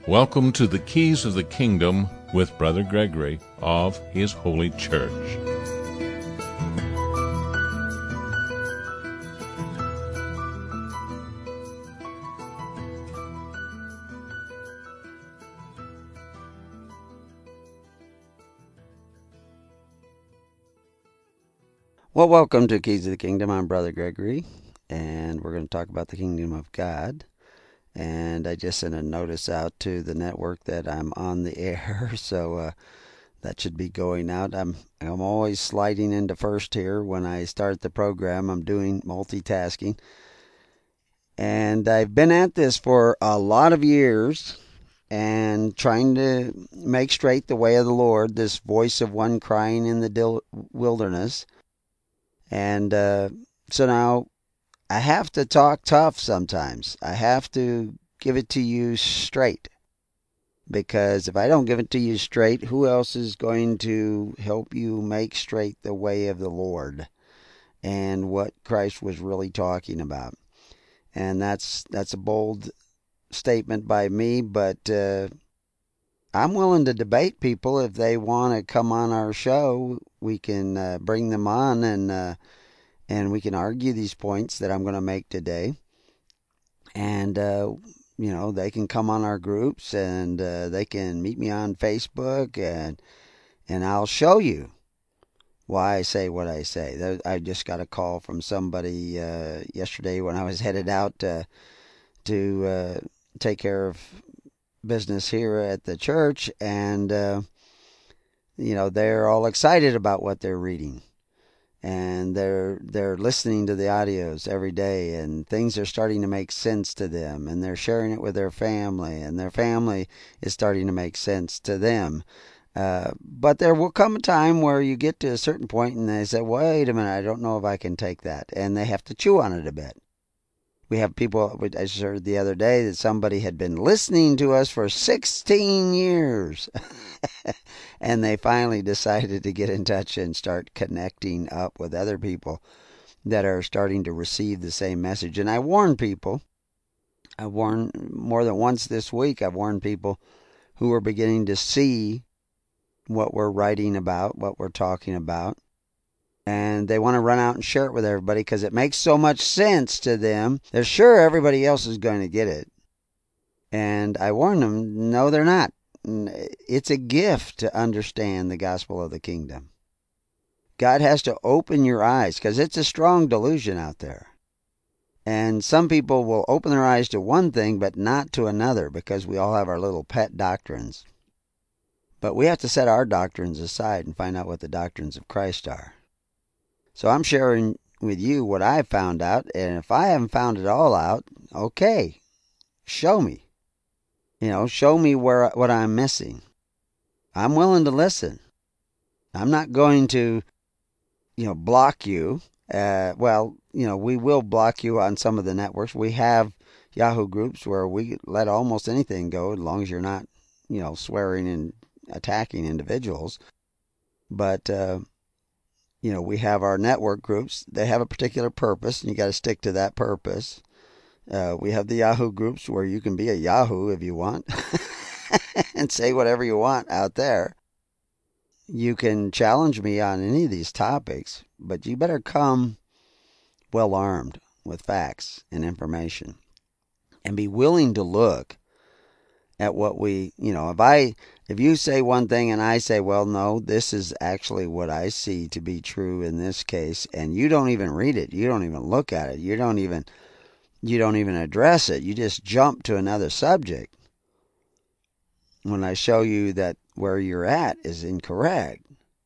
Welcome to the Keys of the Kingdom with Brother Gregory of His Holy Church. Well, welcome to Keys of the Kingdom. I'm Brother Gregory, and we're going to talk about the Kingdom of God. And I just sent a notice out to the network that I'm on the air, so that should be going out. I'm always sliding into first here when I start the program. I'm doing multitasking, and I've been at this for a lot of years and trying to make straight the way of the Lord, this voice of one crying in the wilderness. And so now I have to talk tough sometimes. I have to give it to you straight. Because if I don't give it to you straight, who else is going to help you make straight the way of the Lord and what Christ was really talking about? And that's a bold statement by me, but I'm willing to debate people. If they want to come on our show, we can bring them on and we can argue these points that I'm going to make today. And, they can come on our groups and they can meet me on Facebook and I'll show you why I say what I say. I just got a call from somebody yesterday when I was headed out to take care of business here at the church. And, they're all excited about what they're reading. And they're listening to the audios every day, and things are starting to make sense to them, and they're sharing it with their family, and their family is starting to make sense to them. But there will come a time where you get to a certain point and they say, wait a minute, I don't know if I can take that. And they have to chew on it a bit. We have people, I just heard the other day that somebody had been listening to us for 16 years. And they finally decided to get in touch and start connecting up with other people that are starting to receive the same message. And I warn people, I've warned more than once this week, I've warned people who are beginning to see what we're writing about, what we're talking about. And they want to run out and share it with everybody because it makes so much sense to them. They're sure everybody else is going to get it. And I warn them, no, they're not. It's a gift to understand the gospel of the kingdom. God has to open your eyes because it's a strong delusion out there. And some people will open their eyes to one thing but not to another because we all have our little pet doctrines. But we have to set our doctrines aside and find out what the doctrines of Christ are. So I'm sharing with you what I've found out, and if I haven't found it all out, okay, show me. Show me what I'm missing. I'm willing to listen. I'm not going to, block you. We will block you on some of the networks. We have Yahoo groups where we let almost anything go as long as you're not, swearing and attacking individuals. But, we have our network groups. They have a particular purpose, and you got to stick to that purpose. We have the Yahoo groups where you can be a Yahoo if you want and say whatever you want out there. You can challenge me on any of these topics, but you better come well armed with facts and information and be willing to look at what if you say one thing and I say, well, no, this is actually what I see to be true in this case, and you don't even read it, you don't even look at it, you don't even address it, you just jump to another subject when I show you that where you're at is incorrect.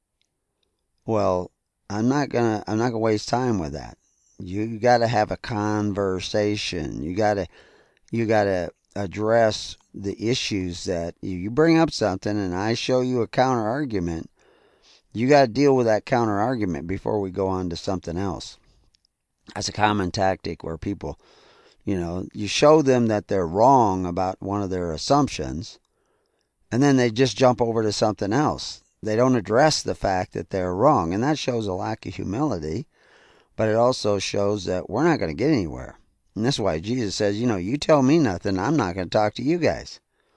Well, I'm not gonna waste time with that. You got to have a conversation. You got to address the issues that you bring up something and I show you a counter argument. You got to deal with that counter argument before we go on to something else. That's a common tactic where people, you show them that they're wrong about one of their assumptions, and then they just jump over to something else. They don't address the fact that they're wrong, and that shows a lack of humility, but it also shows that we're not going to get anywhere. And that's why Jesus says, you tell me nothing, I'm not going to talk to you guys.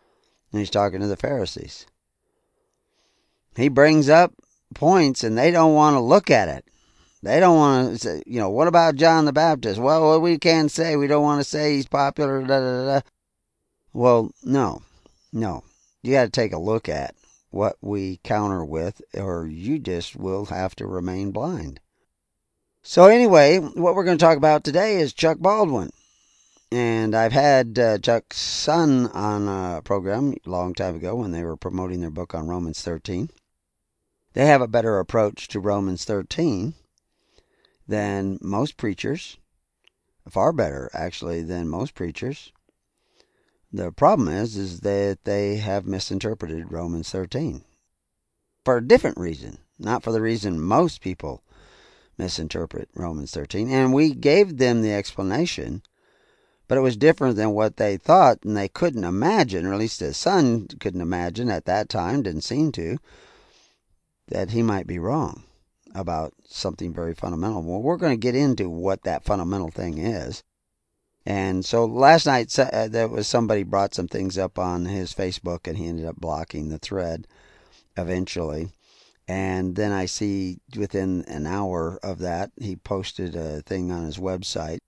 And he's talking to the Pharisees. He brings up points and they don't want to look at it. They don't want to say, what about John the Baptist? Well, we can't say. We don't want to say he's popular. Da, da, da. Well, no. You got to take a look at what we counter with, or you just will have to remain blind. So anyway, what we're going to talk about today is Chuck Baldwin. And I've had Chuck's son on a program a long time ago when they were promoting their book on Romans 13. They have a better approach to Romans 13 than most preachers. Far better, actually, than most preachers. The problem is that they have misinterpreted Romans 13 for a different reason, not for the reason most people misinterpret Romans 13. And we gave them the explanation, but it was different than what they thought, and they couldn't imagine, or at least his son couldn't imagine at that time, didn't seem to, that he might be wrong about something very fundamental. Well, we're going to get into what that fundamental thing is. And so last night, there was somebody brought some things up on his Facebook, and he ended up blocking the thread eventually. And then I see within an hour of that, he posted a thing on his website.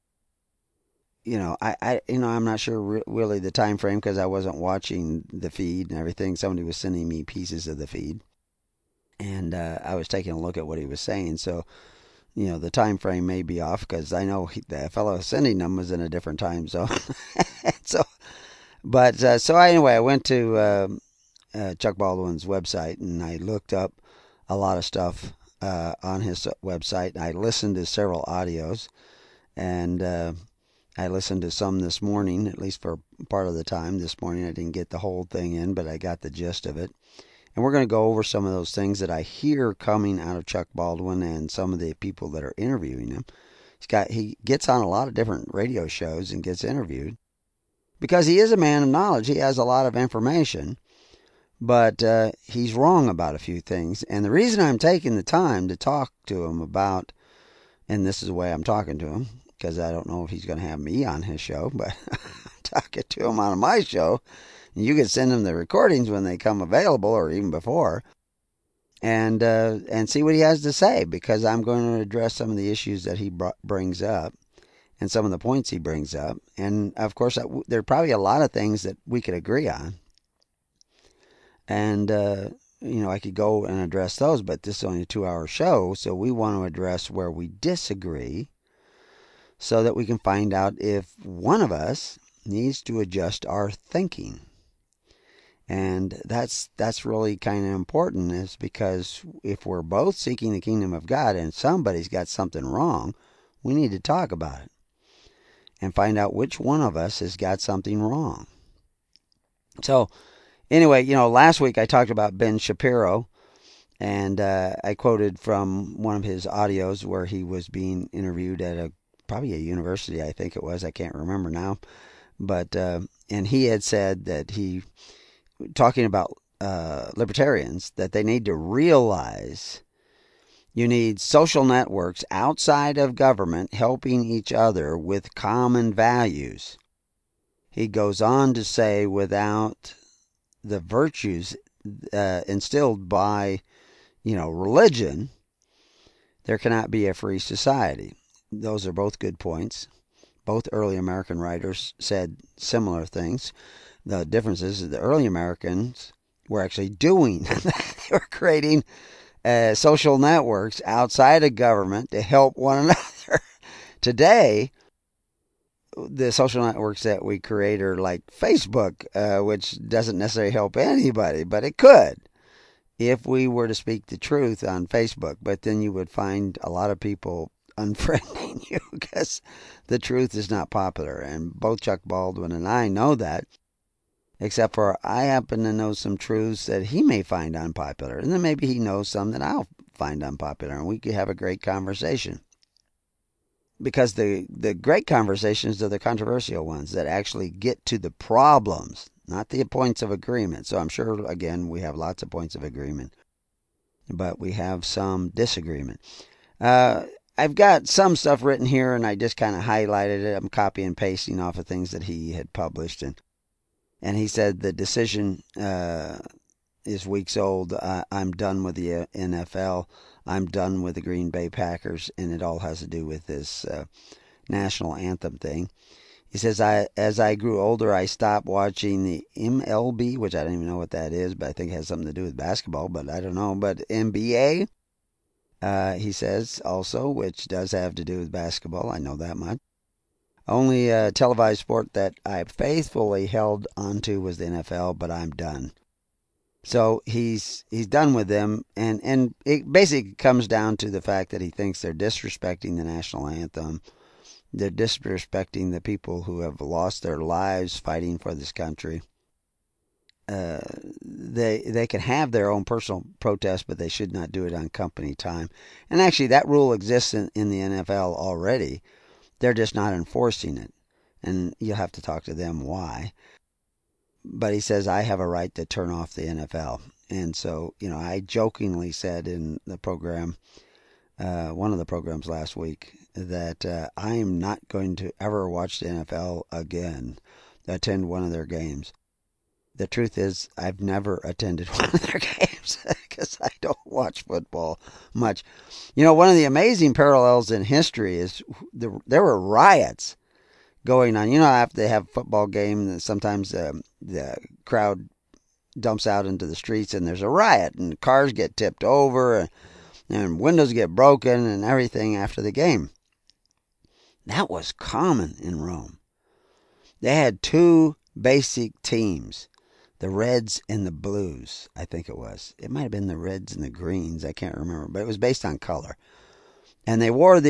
I'm not sure really the time frame because I wasn't watching the feed and everything. Somebody was sending me pieces of the feed, and I was taking a look at what he was saying. So, the time frame may be off because I know the fellow sending them was in a different time zone. So anyway, I went to Chuck Baldwin's website and I looked up a lot of stuff on his website. And I listened to several audios, and I listened to some this morning, at least for part of the time this morning. I didn't get the whole thing in, but I got the gist of it. And we're going to go over some of those things that I hear coming out of Chuck Baldwin and some of the people that are interviewing him. He gets on a lot of different radio shows and gets interviewed because he is a man of knowledge. He has a lot of information, but he's wrong about a few things. And the reason I'm taking the time to talk to him about, and this is the way I'm talking to him, because I don't know if he's going to have me on his show, but I'm talking to him on my show. You can send him the recordings when they come available, or even before, and see what he has to say, because I'm going to address some of the issues that he brings up and some of the points he brings up. And, of course, there are probably a lot of things that we could agree on. And, I could go and address those, but this is only a 2-hour show, so we want to address where we disagree so that we can find out if one of us needs to adjust our thinking. And that's really kind of important, is because if we're both seeking the kingdom of God and somebody's got something wrong, we need to talk about it and find out which one of us has got something wrong. So anyway, last week I talked about Ben Shapiro, and I quoted from one of his audios where he was being interviewed at probably a university, I think it was. I can't remember now. But and he had said that talking about libertarians, that they need to realize you need social networks outside of government helping each other with common values. He goes on to say, without the virtues instilled by, religion, there cannot be a free society. Those are both good points. Both early American writers said similar things. The difference is the early Americans were actually doing, they were creating social networks outside of government to help one another. Today, the social networks that we create are like Facebook, which doesn't necessarily help anybody, but it could if we were to speak the truth on Facebook. But then you would find a lot of people unfriending you because the truth is not popular. And both Chuck Baldwin and I know that, except for I happen to know some truths that he may find unpopular. And then maybe he knows some that I'll find unpopular, and we could have a great conversation. Because the great conversations are the controversial ones that actually get to the problems, not the points of agreement. So I'm sure, again, we have lots of points of agreement, but we have some disagreement. I've got some stuff written here, and I just kind of highlighted it. I'm copy and pasting off of things that he had published. And And he said the decision is weeks old. I'm done with the NFL. I'm done with the Green Bay Packers, and it all has to do with this national anthem thing. He says, as I grew older, I stopped watching the MLB, which I don't even know what that is, but I think it has something to do with basketball, but I don't know. But NBA, he says also, which does have to do with basketball. I know that much. Only televised sport that I faithfully held onto was the NFL, but I'm done. So he's done with them, and it basically comes down to the fact that he thinks they're disrespecting the national anthem. They're disrespecting the people who have lost their lives fighting for this country. They can have their own personal protest, but they should not do it on company time. And actually, that rule exists in the NFL already. They're just not enforcing it. And you'll have to talk to them why. But he says, I have a right to turn off the NFL. And so, I jokingly said in the program, one of the programs last week, that I am not going to ever watch the NFL again, attend one of their games. The truth is, I've never attended one of their games because I don't watch football much. One of the amazing parallels in history is there were riots going on. After they have a football game, sometimes the crowd dumps out into the streets and there's a riot and cars get tipped over and windows get broken and everything after the game. That was common in Rome. They had two basic teams, the Reds and the Blues, I think it was. It might have been the Reds and the Greens, I can't remember, but it was based on color. And they wore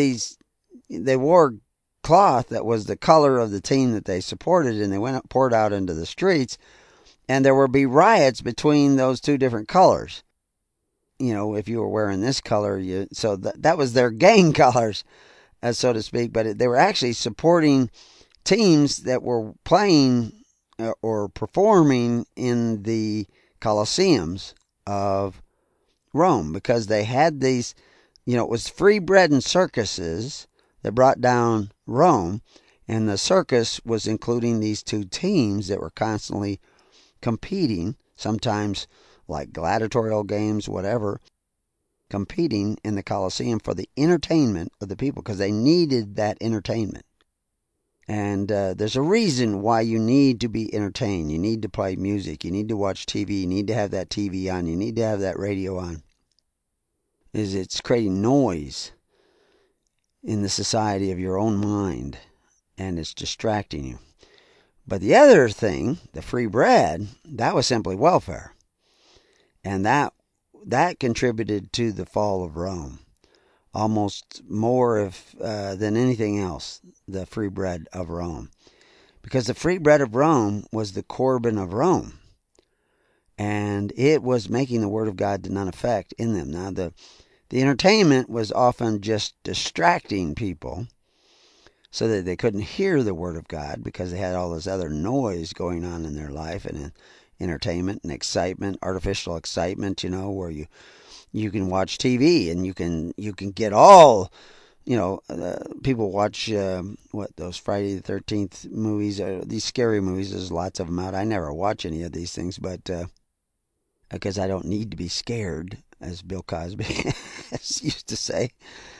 cloth that was the color of the team that they supported, and they poured out into the streets, and there would be riots between those two different colors. If you were wearing this color, so that was their gang colors, so to speak, but they were actually supporting teams that were playing or performing in the Colosseums of Rome, because they had these, it was free bread and circuses that brought down Rome, and the circus was including these two teams that were constantly competing, sometimes like gladiatorial games, whatever, competing in the Colosseum for the entertainment of the people, because they needed that entertainment. And there's a reason why you need to be entertained. You need to play music. You need to watch TV. You need to have that TV on. You need to have that radio on. It's creating noise in the society of your own mind, and it's distracting you. But the other thing, the free bread, that was simply welfare. And that contributed to the fall of Rome. Almost more than anything else, the free bread of Rome. Because the free bread of Rome was the Corban of Rome. And it was making the Word of God to none effect in them. Now, the entertainment was often just distracting people so that they couldn't hear the Word of God, because they had all this other noise going on in their life, and entertainment and excitement, artificial excitement, where you can watch TV and you can get all, people watch those Friday the 13th movies, these scary movies. There's lots of them out. I never watch any of these things, but because I don't need to be scared, as Bill Cosby used to say,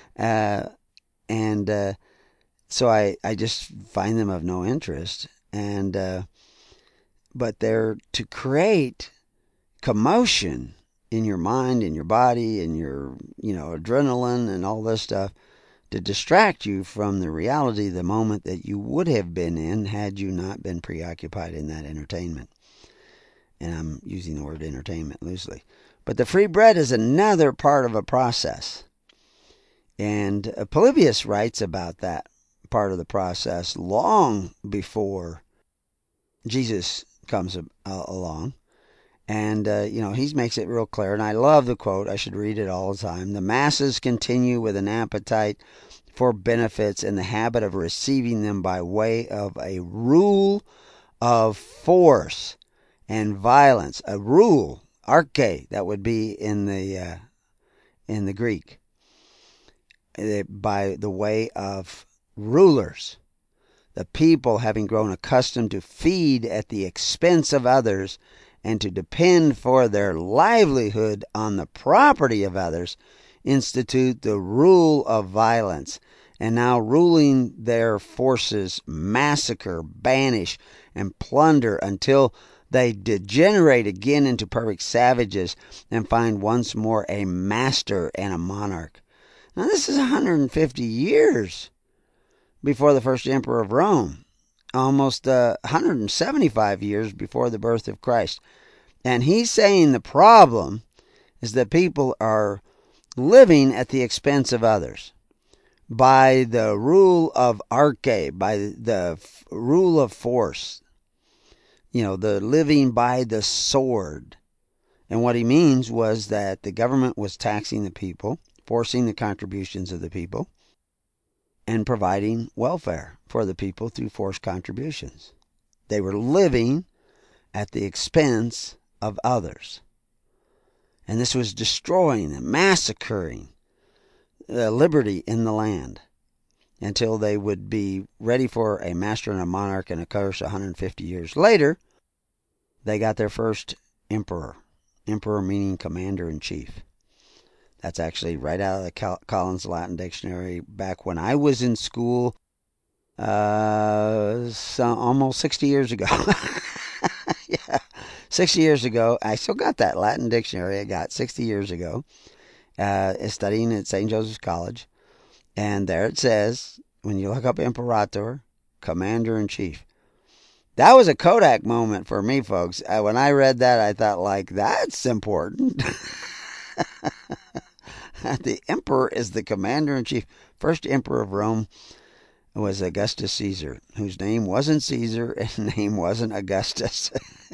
so I just find them of no interest, but they're to create commotion in your mind, in your body, in your, adrenaline and all this stuff, to distract you from the reality of the moment that you would have been in had you not been preoccupied in that entertainment. And I'm using the word entertainment loosely. But the free bread is another part of a process. And Polybius writes about that part of the process long before Jesus comes along. And, he makes it real clear. And I love the quote. I should read it all the time. The masses continue with an appetite for benefits and the habit of receiving them by way of a rule of force and violence. A rule, arche, that would be in the Greek. By the way of rulers. The people, having grown accustomed to feed at the expense of others and to depend for their livelihood on the property of others, institute the rule of violence, and now ruling their forces massacre, banish, and plunder until they degenerate again into perfect savages and find once more a master and a monarch. Now this is 150 years before the first emperor of Rome, almost 175 years before the birth of Christ. And he's saying the problem is that people are living at the expense of others by the rule of arche, by the rule of force, the living by the sword. And what he means was that the government was taxing the people, forcing the contributions of the people, and providing welfare for the people through forced contributions. They were living at the expense of others. And this was destroying and massacring liberty in the land until they would be ready for a master and a monarch. And of course, 150 years later, they got their first emperor. Emperor meaning commander-in-chief. That's actually right out of the Collins Latin Dictionary back when I was in school, almost 60 years ago. Yeah, 60 years ago. I still got that Latin Dictionary I got 60 years ago, studying at St. Joseph's College. And there it says, when you look up Imperator, commander-in-chief. That was a Kodak moment for me, folks. When I read that, I thought, that's important. The emperor is the commander-in-chief. First emperor of Rome was Augustus Caesar, whose name wasn't Caesar and name wasn't Augustus.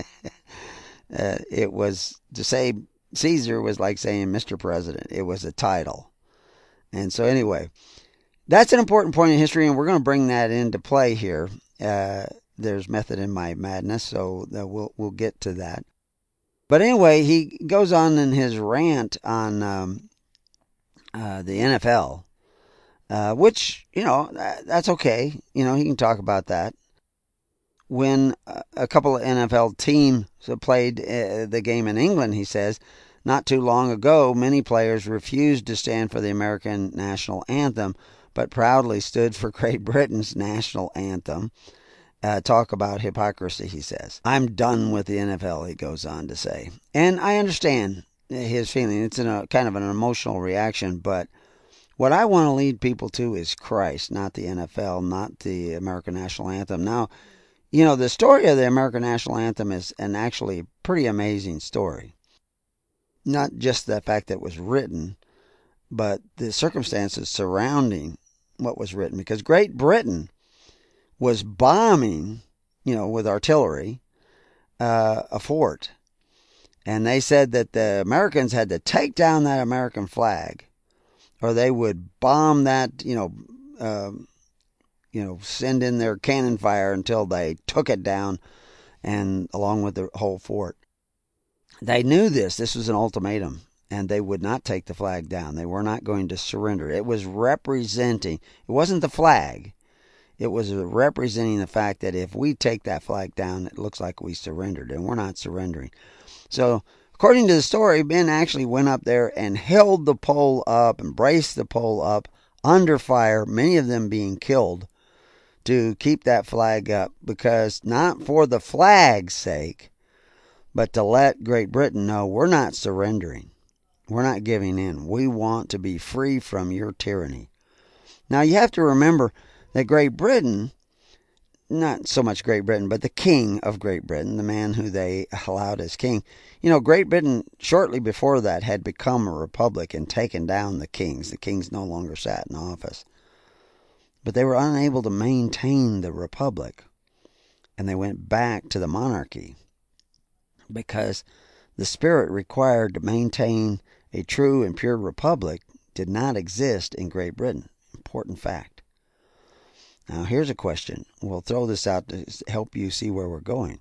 It was, to say Caesar was like saying Mr. President. It was a title. And so anyway, that's an important point in history, and we're going to bring that into play here. There's method in my madness, so we'll get to that. But anyway, he goes on in his rant on the NFL, which, that's okay. He can talk about that. When a couple of NFL teams played the game in England, he says, not too long ago, many players refused to stand for the American national anthem, but proudly stood for Great Britain's national anthem. Talk about hypocrisy, he says. I'm done with the NFL, he goes on to say. And I understand his feeling. It's kind of an emotional reaction, but what I want to lead people to is Christ, not the NFL, not the American national anthem. Now, the story of the American national anthem is an actually pretty amazing story. Not just the fact that it was written, but the circumstances surrounding what was written. Because Great Britain was bombing, with artillery, a fort. And they said that the Americans had to take down that American flag, or they would bomb that, send in their cannon fire until they took it down, and along with the whole fort. They knew this. This was an ultimatum, and they would not take the flag down. They were not going to surrender. It was representing, it wasn't the flag. It was representing the fact that if we take that flag down, it looks like we surrendered, and we're not surrendering. So, according to the story, Ben actually went up there and held the pole up and braced the pole up under fire, many of them being killed, to keep that flag up, because not for the flag's sake, but to let Great Britain know we're not surrendering. We're not giving in. We want to be free from your tyranny. Now, you have to remember that Great Britain, not so much Great Britain, but the king of Great Britain, the man who they allowed as king. Great Britain, shortly before that, had become a republic and taken down the kings. The kings no longer sat in office. But they were unable to maintain the republic, and they went back to the monarchy because the spirit required to maintain a true and pure republic did not exist in Great Britain. Important fact. Now, here's a question. We'll throw this out to help you see where we're going.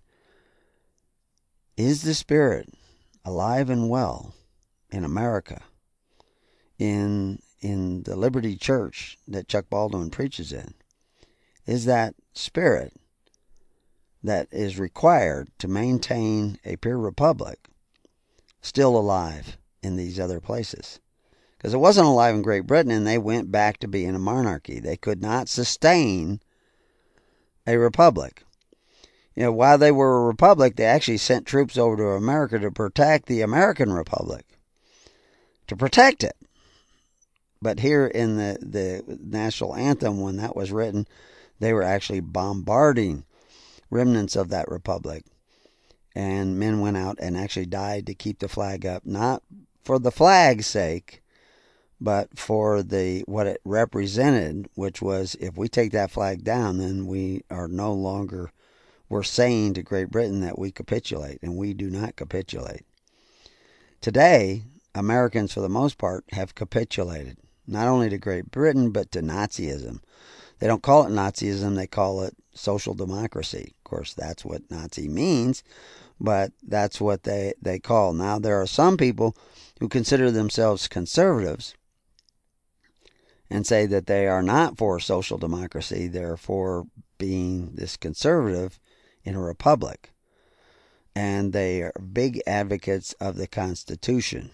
Is the Spirit alive and well in America, in the Liberty Church that Chuck Baldwin preaches in? is that spirit that is required to maintain a pure republic still alive in these other places? Because it wasn't alive in Great Britain, and they went back to being a monarchy. They could not sustain a republic. While they were a republic, they actually sent troops over to America to protect the American republic, to protect it. But here in the national anthem, when that was written, they were actually bombarding remnants of that republic. And men went out and actually died to keep the flag up, not for the flag's sake, but for what it represented, which was, if we take that flag down, then we are no longer, we're saying to Great Britain that we capitulate, and we do not capitulate. Today, Americans, for the most part, have capitulated, not only to Great Britain, but to Nazism. They don't call it Nazism, they call it social democracy. Of course, that's what Nazi means, but that's what they call. Now, there are some people who consider themselves conservatives and say that they are not for social democracy, they're for being this conservative in a republic. And they are big advocates of the Constitution.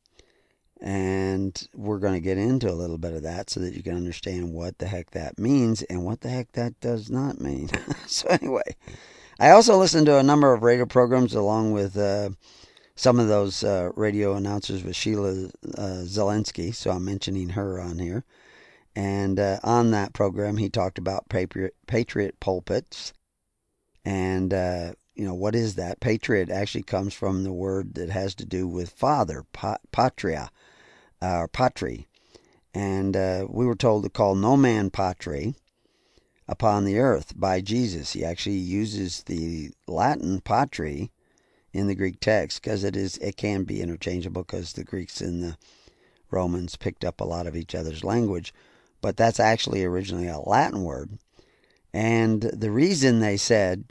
And we're going to get into a little bit of that so that you can understand what the heck that means and what the heck that does not mean. So anyway, I also listened to a number of radio programs along with some of those radio announcers with Sheila Zelinsky, so I'm mentioning her on here. And on that program, he talked about patriot pulpits. And, what is that? Patriot actually comes from the word that has to do with father, patria, or patri. And we were told to call no man patri upon the earth by Jesus. He actually uses the Latin patri in the Greek text because it can be interchangeable because the Greeks and the Romans picked up a lot of each other's language. But that's actually originally a Latin word. And the reason they said,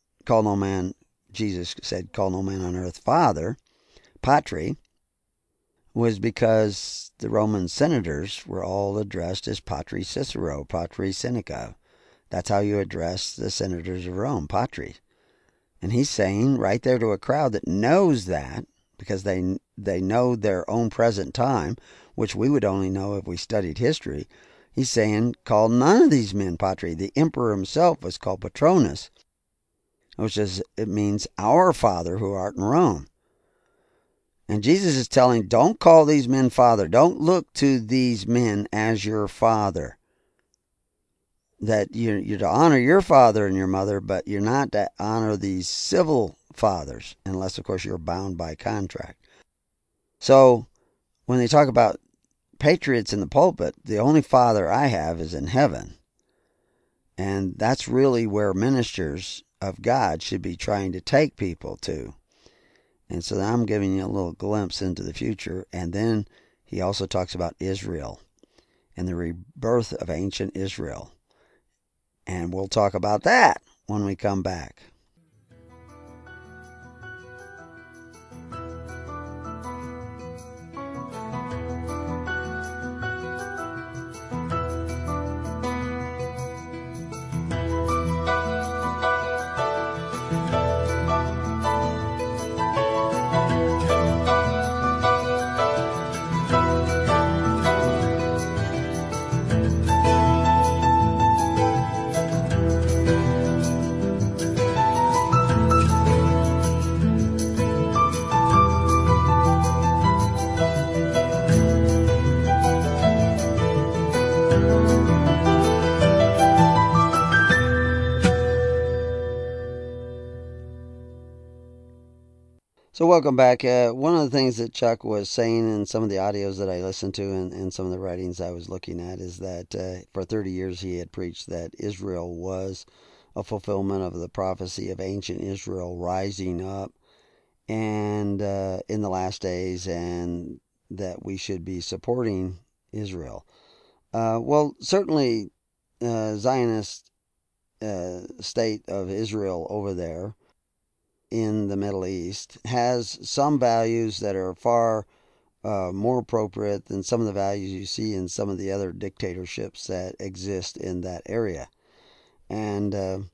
Jesus said, call no man on earth father, patri, was because the Roman senators were all addressed as patri Cicero, patri Seneca. That's how you address the senators of Rome, patri. And he's saying right there to a crowd that knows that, because they know their own present time, which we would only know if we studied history. He's saying, call none of these men patri. The emperor himself was called Patronus, it means our Father who art in Rome. And Jesus is telling, don't call these men father. Don't look to these men as your father. That you're to honor your father and your mother, but you're not to honor these civil fathers, unless, of course, you're bound by contract. So when they talk about patriots in the pulpit, the only father I have is in heaven. And that's really where ministers of God should be trying to take people to. And so I'm giving you a little glimpse into the future. And then he also talks about Israel and the rebirth of ancient Israel. And we'll talk about that when we come back. So welcome back. One of the things that Chuck was saying in some of the audios that I listened to and some of the writings I was looking at is that for 30 years he had preached that Israel was a fulfillment of the prophecy of ancient Israel rising up and in the last days, and that we should be supporting Israel. Well, certainly Zionist state of Israel over there in the Middle East has some values that are far more appropriate than some of the values you see in some of the other dictatorships that exist in that area. And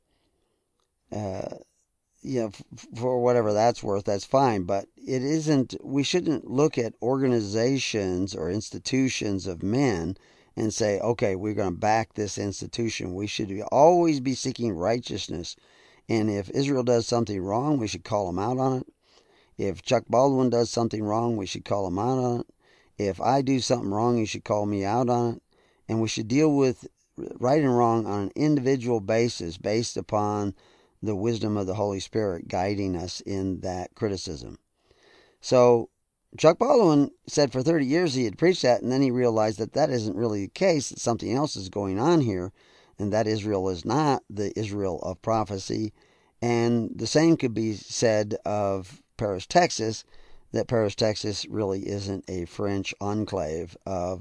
for whatever that's worth, that's fine. But it isn't. We shouldn't look at organizations or institutions of men and say, okay, we're going to back this institution. We should always be seeking righteousness. And if Israel does something wrong, we should call them out on it. If Chuck Baldwin does something wrong, we should call him out on it. If I do something wrong, you should call me out on it. And we should deal with right and wrong on an individual basis based upon the wisdom of the Holy Spirit guiding us in that criticism. So Chuck Baldwin said for 30 years he had preached that, and then he realized that that isn't really the case, that something else is going on here, and that Israel is not the Israel of prophecy. And the same could be said of Paris, Texas, that Paris, Texas really isn't a French enclave of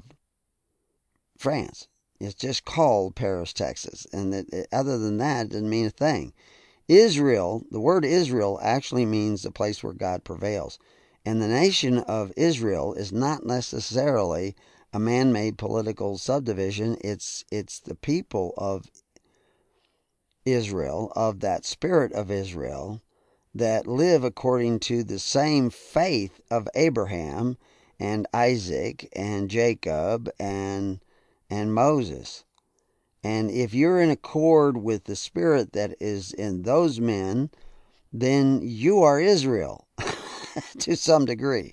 France. It's just called Paris, Texas. And other than that, it doesn't mean a thing. Israel, the word Israel actually means the place where God prevails. And the nation of Israel is not necessarily a man-made political subdivision. It's the people of Israel, of that spirit of Israel, that live according to the same faith of Abraham and Isaac and Jacob and Moses. And if you're in accord with the spirit that is in those men, then you are Israel to some degree.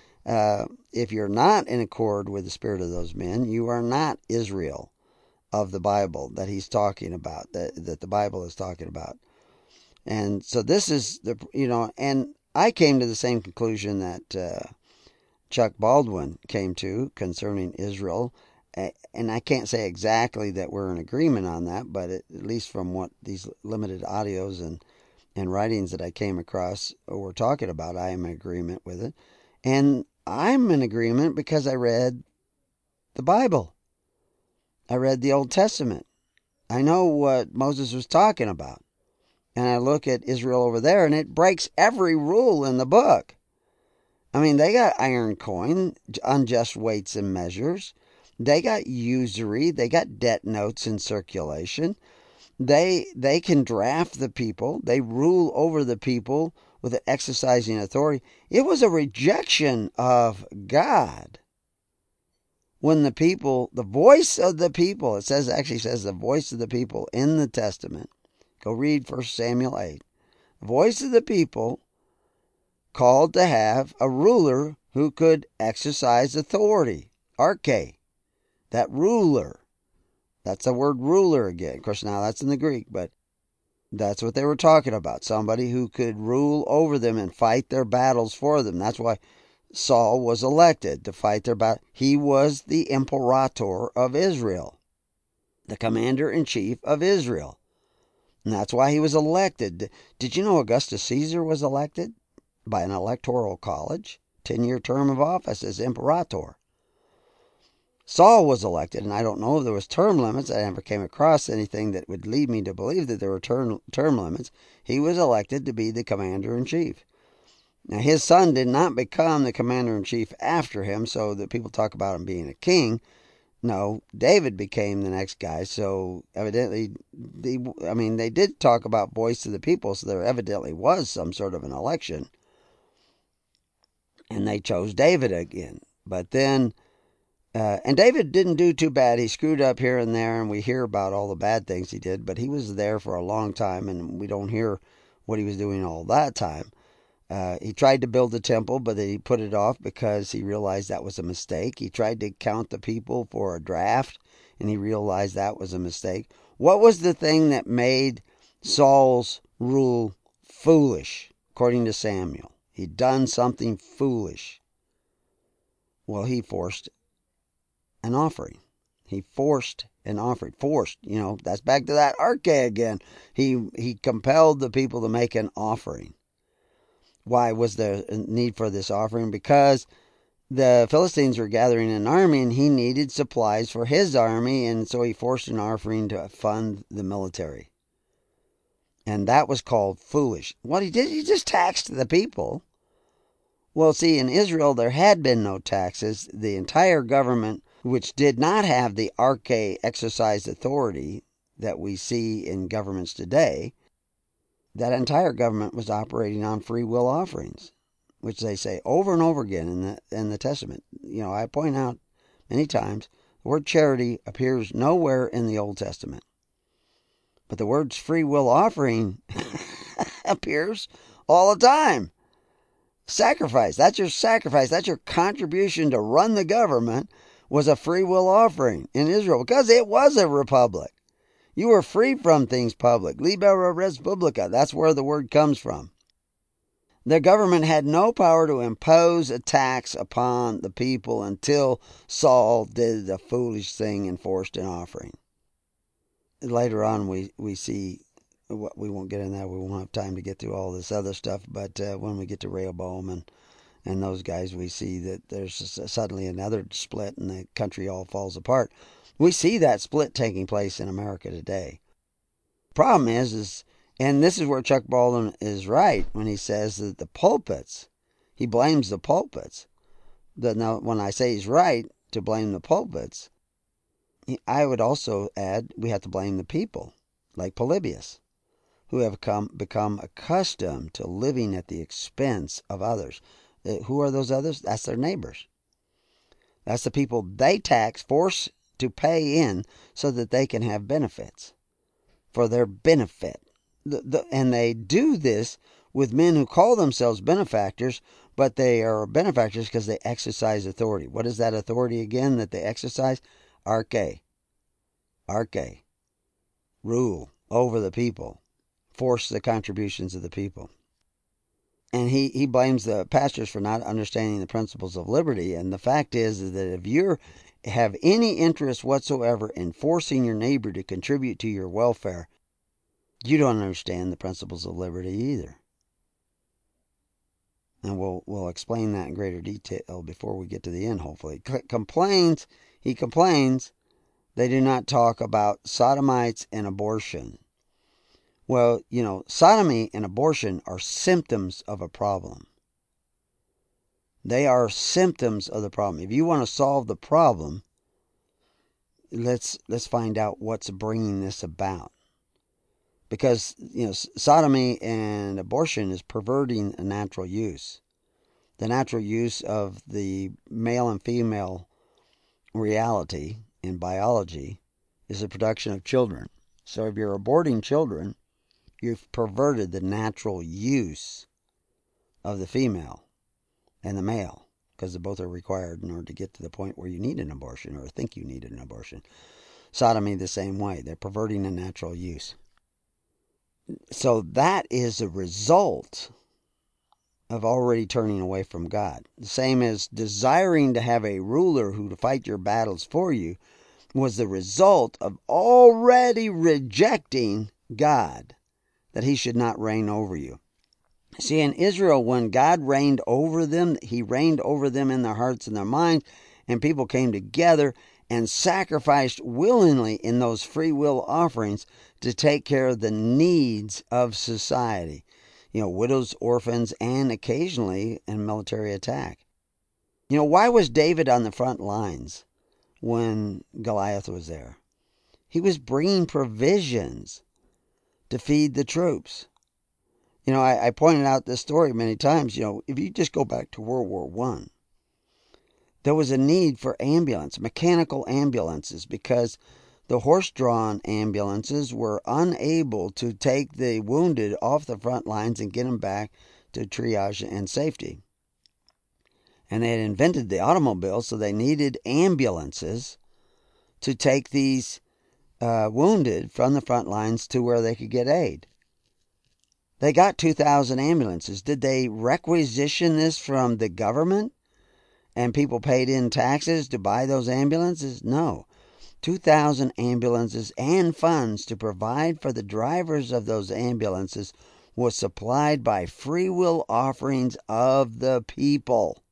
If you're not in accord with the spirit of those men, you are not Israel of the Bible that he's talking about, that the Bible is talking about. And so this is and I came to the same conclusion that Chuck Baldwin came to concerning Israel. And I can't say exactly that we're in agreement on that, but at least from what these limited audios and writings that I came across were talking about, I am in agreement with it. And I'm in agreement because I read the Bible. I read the Old Testament. I know what Moses was talking about. And I look at Israel over there, and it breaks every rule in the book. I mean, they got iron coin, unjust weights and measures. They got usury. They got debt notes in circulation. They can draft the people. They rule over the people with exercising authority. It was a rejection of God. When the people, the voice of the people, it actually says the voice of the people in the Testament. Go read 1 Samuel 8. The voice of the people called to have a ruler who could exercise authority. Arche. That ruler. That's the word ruler again. Of course, now that's in the Greek, but that's what they were talking about. Somebody who could rule over them and fight their battles for them. That's why Saul was elected, to fight their battle. He was the imperator of Israel, the commander-in-chief of Israel. And that's why he was elected. Did you know Augustus Caesar was elected by an electoral college? 10-year term of office as imperator. Saul was elected, and I don't know if there was term limits. I never came across anything that would lead me to believe that there were term limits. He was elected to be the commander-in-chief. Now, his son did not become the commander-in-chief after him, so that people talk about him being a king. No, David became the next guy, so evidently, they did talk about voice of the people, so there evidently was some sort of an election. And they chose David again. But then, and David didn't do too bad. He screwed up here and there, and we hear about all the bad things he did, but he was there for a long time, and we don't hear what he was doing all that time. He tried to build the temple, but he put it off because he realized that was a mistake. He tried to count the people for a draft, and he realized that was a mistake. What was the thing that made Saul's rule foolish, according to Samuel? He'd done something foolish. Well, he forced an offering. He forced an offering. Forced, that's back to that arche again. He compelled the people to make an offering. Why was there a need for this offering? Because the Philistines were gathering an army, and he needed supplies for his army, and so he forced an offering to fund the military. And that was called foolish. What he did, he just taxed the people. Well, see, in Israel, there had been no taxes. The entire government, which did not have the arche exercise authority, that we see in governments today, that entire government was operating on free will offerings, which they say over and over again in the Testament. I point out many times the word charity appears nowhere in the Old Testament. But the words free will offering appears all the time. Sacrifice, that's your sacrifice. That's your contribution to run the government, was a free will offering in Israel because it was a republic. You were free from things public. Libera res publica, that's where the word comes from. The government had no power to impose a tax upon the people until Saul did the foolish thing and forced an offering. Later on, we see, we won't get into that. We won't have time to get through all this other stuff. But when we get to Rehoboam and those guys, we see that there's suddenly another split and the country all falls apart. We see that split taking place in America today. Problem is, and this is where Chuck Baldwin is right when he says that the pulpits, he blames the pulpits. Now, when I say he's right to blame the pulpits, I would also add we have to blame the people, like Polybius, who have become accustomed to living at the expense of others. Who are those others? That's their neighbors. That's the people they force to pay in so that they can have benefits for their benefit. And they do this with men who call themselves benefactors, but they are benefactors because they exercise authority. What is that authority again that they exercise? Arche. Rule over the people. Force the contributions of the people. And he blames the pastors for not understanding the principles of liberty. And the fact is that if you have any interest whatsoever in forcing your neighbor to contribute to your welfare, you don't understand the principles of liberty either. And we'll explain that in greater detail before we get to the end, hopefully. He complains they do not talk about sodomites and abortion. Well, sodomy and abortion are symptoms of a problem. They are symptoms of the problem. If you want to solve the problem, let's find out what's bringing this about. Because, sodomy and abortion is perverting a natural use. The natural use of the male and female reality in biology is the production of children. So if you're aborting children, you've perverted the natural use of the female and the male, because both are required in order to get to the point where you need an abortion or think you need an abortion. Sodomy the same way. They're perverting the natural use. So that is a result of already turning away from God. The same as desiring to have a ruler who to fight your battles for you was the result of already rejecting God, that he should not reign over you. See, in Israel, when God reigned over them, he reigned over them in their hearts and their minds, and people came together and sacrificed willingly in those free will offerings to take care of the needs of society. Widows, orphans, and occasionally a military attack. Why was David on the front lines when Goliath was there? He was bringing provisions to feed the troops. I pointed out this story many times. If you just go back to World War I, there was a need for mechanical ambulances, because the horse-drawn ambulances were unable to take the wounded off the front lines and get them back to triage and safety. And they had invented the automobile, so they needed ambulances to take these wounded from the front lines to where they could get aid. They got 2,000 ambulances. Did they requisition this from the government and people paid in taxes to buy those ambulances? No. 2,000 ambulances and funds to provide for the drivers of those ambulances was supplied by free will offerings of the people.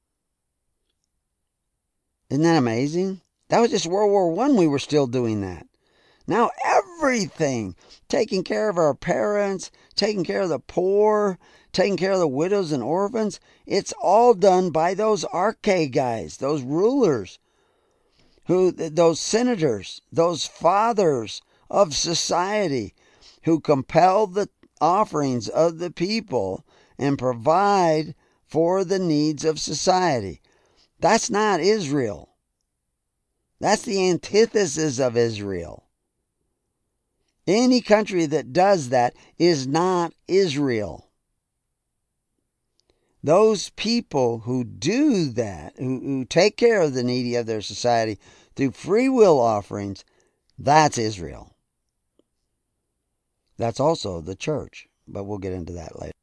Isn't that amazing? That was just World War I. We were still doing that. Now everything, taking care of our parents, taking care of the poor, taking care of the widows and orphans, it's all done by those arche guys, those rulers, those senators, those fathers of society who compel the offerings of the people and provide for the needs of society. That's not Israel. That's the antithesis of Israel. Any country that does that is not Israel. Those people who do that, who take care of the needy of their society through free will offerings, that's Israel. That's also the church, but we'll get into that later.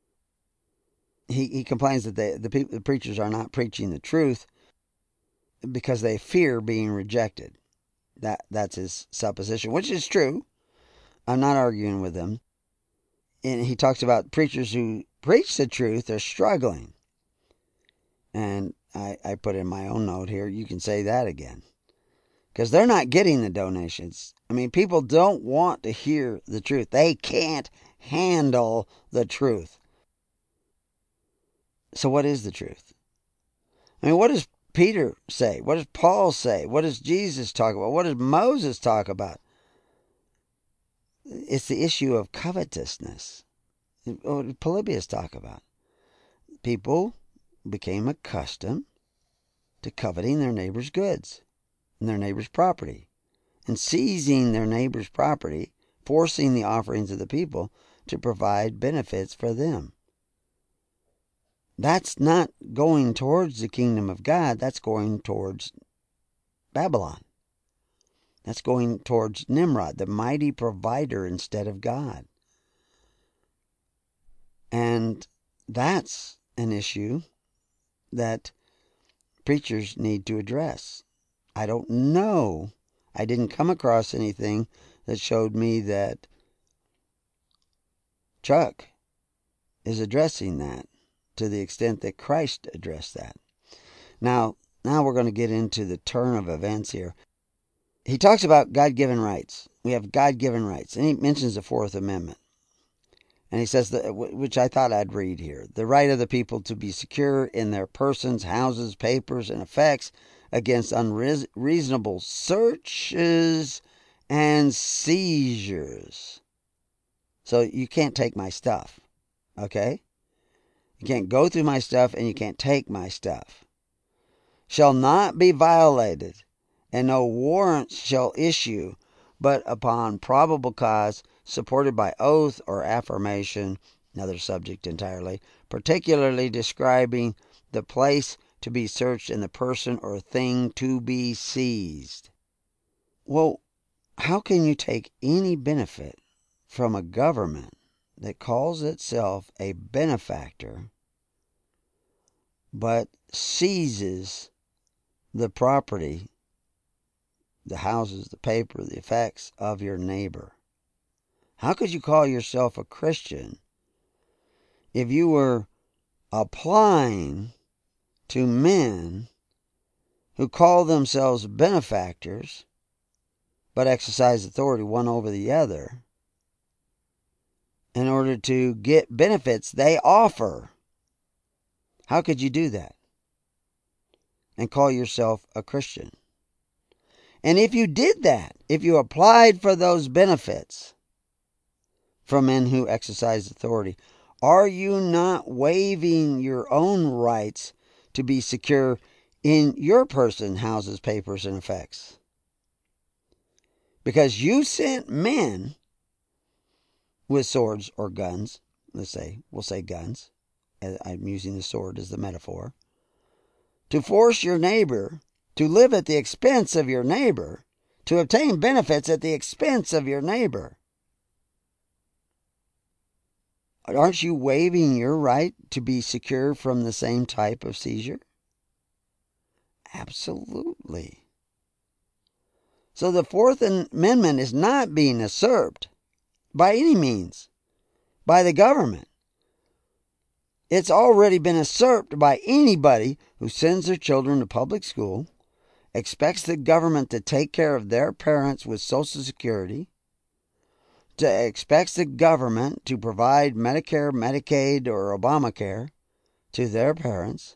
He complains that the preachers are not preaching the truth because they fear being rejected. That's his supposition, which is true. I'm not arguing with him. And he talks about preachers who preach the truth are struggling. And I put in my own note here, you can say that again. Because they're not getting the donations. I mean, people don't want to hear the truth. They can't handle the truth. So what is the truth? I mean, what does Peter say? What does Paul say? What does Jesus talk about? What does Moses talk about? It's the issue of covetousness. What did Polybius talk about? People became accustomed to coveting their neighbor's goods and their neighbor's property, and seizing their neighbor's property, forcing the offerings of the people to provide benefits for them. That's not going towards the kingdom of God. That's going towards Babylon. That's going towards Nimrod, the mighty provider instead of God. And that's an issue that preachers need to address. I don't know. I didn't come across anything that showed me that Chuck is addressing that to the extent that Christ addressed that. Now we're going to get into the turn of events here. He talks about God-given rights. We have God-given rights. And he mentions the Fourth Amendment. And he says, which I thought I'd read here, the right of the people to be secure in their persons, houses, papers, and effects against unreasonable searches and seizures. So you can't take my stuff, okay? You can't go through my stuff and you can't take my stuff. Shall not be violated, and no warrants shall issue, but upon probable cause, supported by oath or affirmation, another subject entirely, particularly describing the place to be searched and the person or thing to be seized. Well, how can you take any benefit from a government that calls itself a benefactor but seizes the property, the houses, the paper, the effects of your neighbor? How could you call yourself a Christian if you were applying to men who call themselves benefactors but exercise authority one over the other in order to get benefits they offer? How could you do that and call yourself a Christian? And if you did that, if you applied for those benefits from men who exercise authority, are you not waiving your own rights to be secure in your person, houses, papers, and effects? Because you sent men with swords or guns, we'll say guns, I'm using the sword as the metaphor, to force your neighbor to live at the expense of your neighbor, to obtain benefits at the expense of your neighbor. Aren't you waiving your right to be secure from the same type of seizure? Absolutely. So the Fourth Amendment is not being usurped by any means by the government. It's already been usurped by anybody who sends their children to public school, expects the government to take care of their parents with Social Security, expects the government to provide Medicare, Medicaid, or Obamacare to their parents.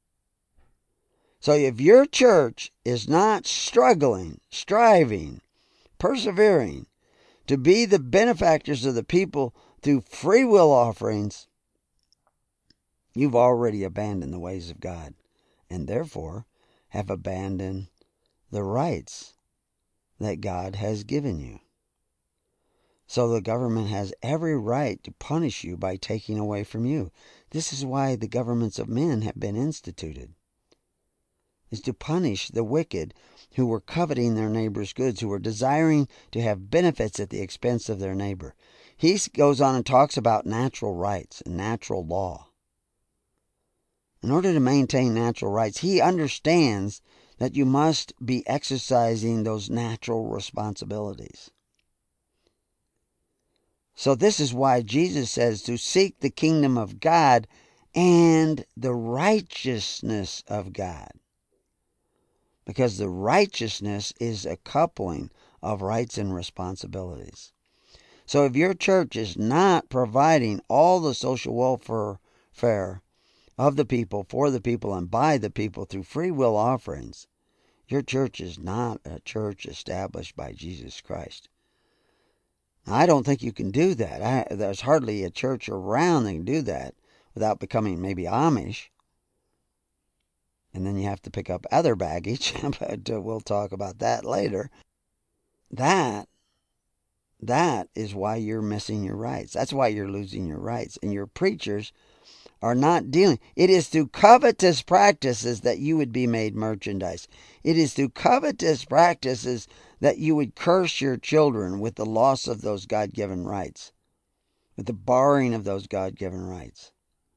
So if your church is not struggling, striving, persevering to be the benefactors of the people through free will offerings, you've already abandoned the ways of God, and therefore have abandoned the rights that God has given you. So the government has every right to punish you by taking away from you. This is why the governments of men have been instituted, is to punish the wicked who were coveting their neighbor's goods, who were desiring to have benefits at the expense of their neighbor. He goes on and talks about natural rights and natural law. In order to maintain natural rights, he understands that you must be exercising those natural responsibilities. So this is why Jesus says to seek the kingdom of God and the righteousness of God. Because the righteousness is a coupling of rights and responsibilities. So if your church is not providing all the social welfare of the people, for the people, and by the people through free will offerings, your church is not a church established by Jesus Christ. Now, I don't think you can do that. There's hardly a church around that can do that without becoming maybe Amish. And then you have to pick up other baggage, but we'll talk about that later. That is why you're missing your rights. That's why you're losing your rights. And your preachers are not dealing. It is through covetous practices that you would be made merchandise. It is through covetous practices that you would curse your children with the loss of those God-given rights, with the borrowing of those God-given rights.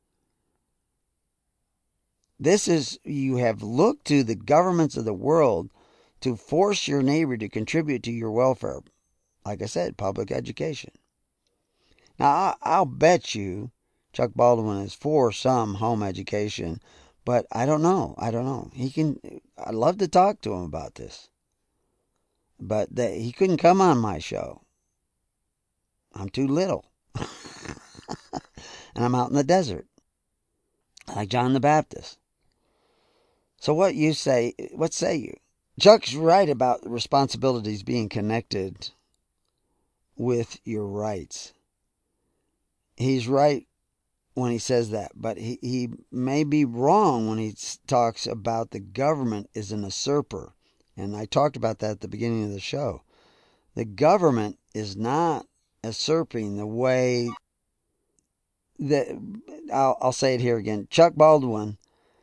This is, you have looked to the governments of the world to force your neighbor to contribute to your welfare. Like I said, public education. Now, I'll bet you Chuck Baldwin is for some home education, but I don't know. I'd love to talk to him about this. But he couldn't come on my show. I'm too little. And I'm out in the desert, like John the Baptist. So what say you? Chuck's right about responsibilities being connected with your rights. He's right when he says that, but he may be wrong when he talks about the government is an usurper. And I talked about that at the beginning of the show. The government is not usurping the way that, I'll say it here again. Chuck Baldwin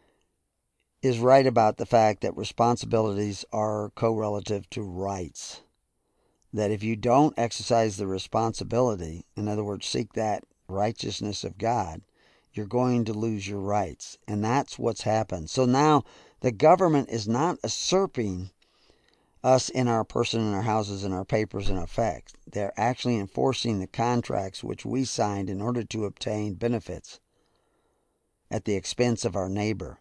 is right about the fact that responsibilities are correlative to rights. That if you don't exercise the responsibility, in other words, seek that righteousness of God, you're going to lose your rights. And that's what's happened. So now the government is not usurping us in our person, in our houses, in our papers, and effects. They're actually enforcing the contracts which we signed in order to obtain benefits at the expense of our neighbor.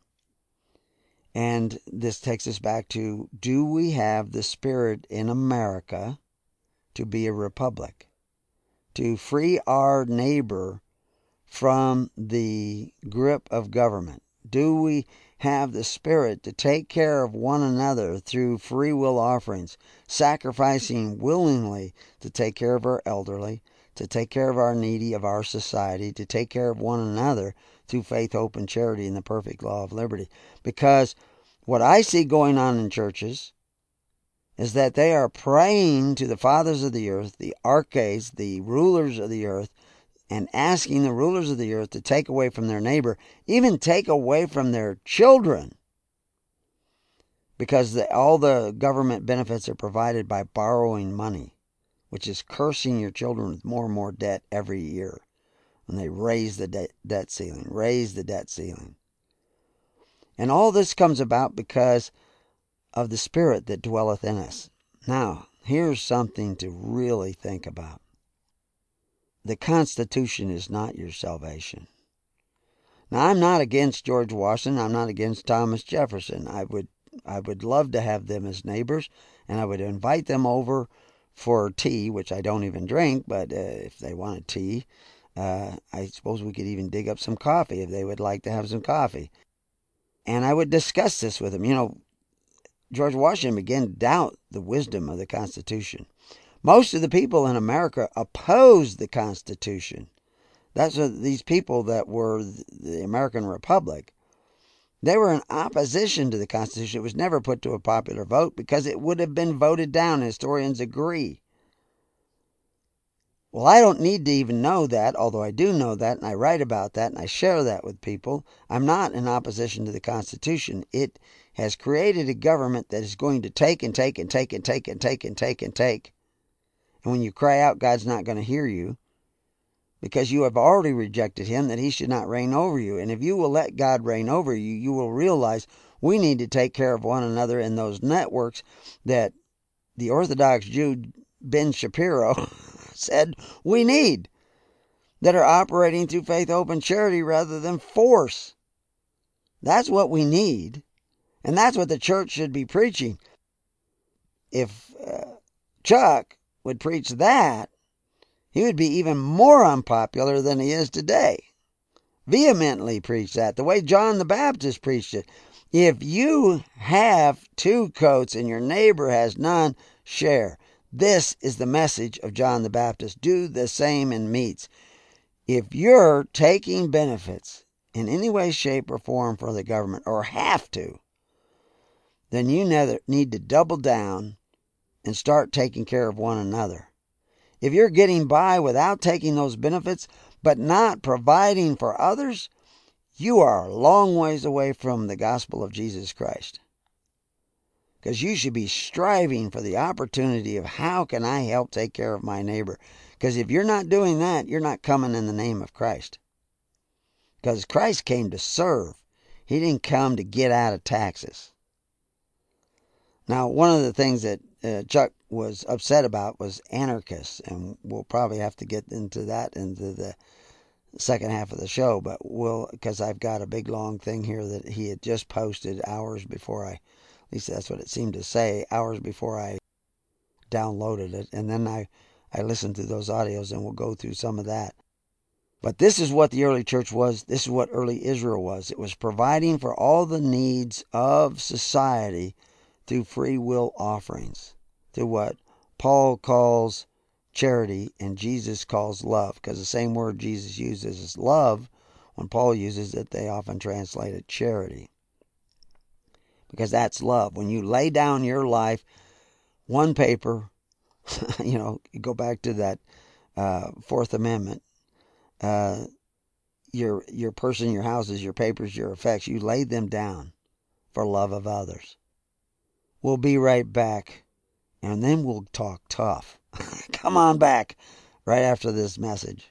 And this takes us back to, do we have the spirit in America to be a republic? To free our neighbor from the grip of government? Do we have the spirit to take care of one another through free will offerings, sacrificing willingly to take care of our elderly, to take care of our needy of our society, to take care of one another through faith, hope, and charity in the perfect law of liberty? Because what I see going on in churches is that they are praying to the fathers of the earth, the arches, the rulers of the earth, and asking the rulers of the earth to take away from their neighbor, even take away from their children, because all the government benefits are provided by borrowing money, which is cursing your children with more and more debt every year. And they raise the debt ceiling. And all this comes about because of the Spirit that dwelleth in us. Now, here's something to really think about. The Constitution is not your salvation. Now, I'm not against George Washington. I'm not against Thomas Jefferson. I would love to have them as neighbors, and I would invite them over for tea, which I don't even drink, but if they wanted tea, I suppose we could even dig up some coffee if they would like to have some coffee. And I would discuss this with them. George Washington began to doubt the wisdom of the Constitution. Most of the people in America opposed the Constitution. That's what these people that were the American Republic. They were in opposition to the Constitution. It was never put to a popular vote because it would have been voted down. Historians agree. Well, I don't need to even know that, although I do know that, and I write about that, and I share that with people. I'm not in opposition to the Constitution. It has created a government that is going to take and take and take and take and take and take and take. And when you cry out, God's not going to hear you because you have already rejected Him, that He should not reign over you. And if you will let God reign over you, you will realize we need to take care of one another in those networks that the Orthodox Jew Ben Shapiro said we need, that are operating through faith, hope, and charity rather than force. That's what we need, and that's what the church should be preaching. If Chuck would preach that, he would be even more unpopular than he is today. Vehemently preach that, the way John the Baptist preached it. If you have 2 coats and your neighbor has none, share. This is the message of John the Baptist. Do the same in meats. If you're taking benefits in any way, shape, or form for the government, or have to, then you need to double down and start taking care of one another. If you're getting by without taking those benefits, but not providing for others, you are a long ways away from the gospel of Jesus Christ. Because you should be striving for the opportunity of how can I help take care of my neighbor. Because if you're not doing that, you're not coming in the name of Christ. Because Christ came to serve. He didn't come to get out of taxes. Now, one of the things that Chuck was upset about was anarchists. And we'll probably have to get into that into the second half of the show. But because I've got a big long thing here that he had just posted hours before at least that's what it seemed to say, hours before I downloaded it. And then I listened to those audios, and we'll go through some of that. But this is what the early church was. This is what early Israel was. It was providing for all the needs of society through free will offerings, through what Paul calls charity and Jesus calls love. Because the same word Jesus uses is love. When Paul uses it, they often translate it charity. Because that's love. When you lay down your life, one paper, you go back to that Fourth Amendment, your person, your houses, your papers, your effects, you lay them down for love of others. We'll be right back, and then we'll talk tough. Come on back right after this message.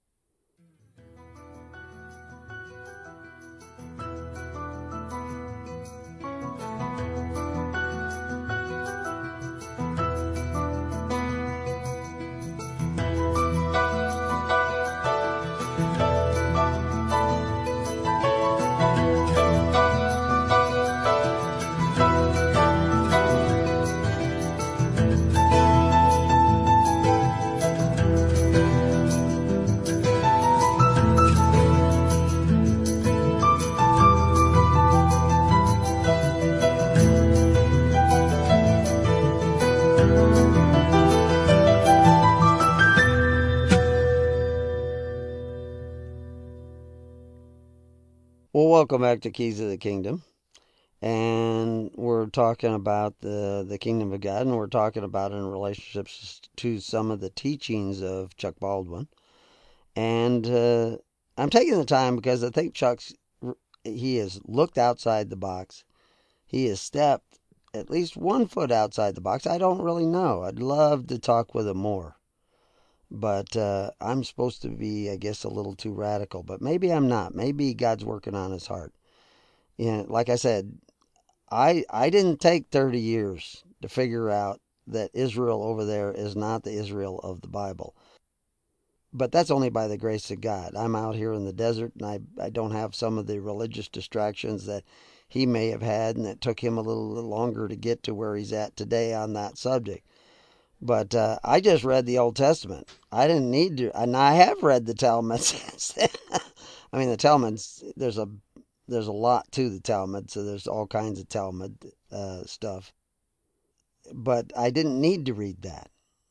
Well, welcome back to Keys of the Kingdom. And we're talking about the kingdom of God, and we're talking about in relationships to some of the teachings of Chuck Baldwin. And I'm taking the time because I think he has looked outside the box. He has stepped at least 1 foot outside the box. I don't really know. I'd love to talk with him more. But I'm supposed to be, I guess, a little too radical. But maybe I'm not. Maybe God's working on his heart. Like I said, I didn't take 30 years to figure out that Israel over there is not the Israel of the Bible. But that's only by the grace of God. I'm out here in the desert, and I don't have some of the religious distractions that he may have had, and it took him a little longer to get to where he's at today on that subject. But I just read the Old Testament. I didn't need to, and I have read the Talmud since then. I mean, the Talmud's, there's a lot to the Talmud, so there's all kinds of Talmud stuff. But I didn't need to read that.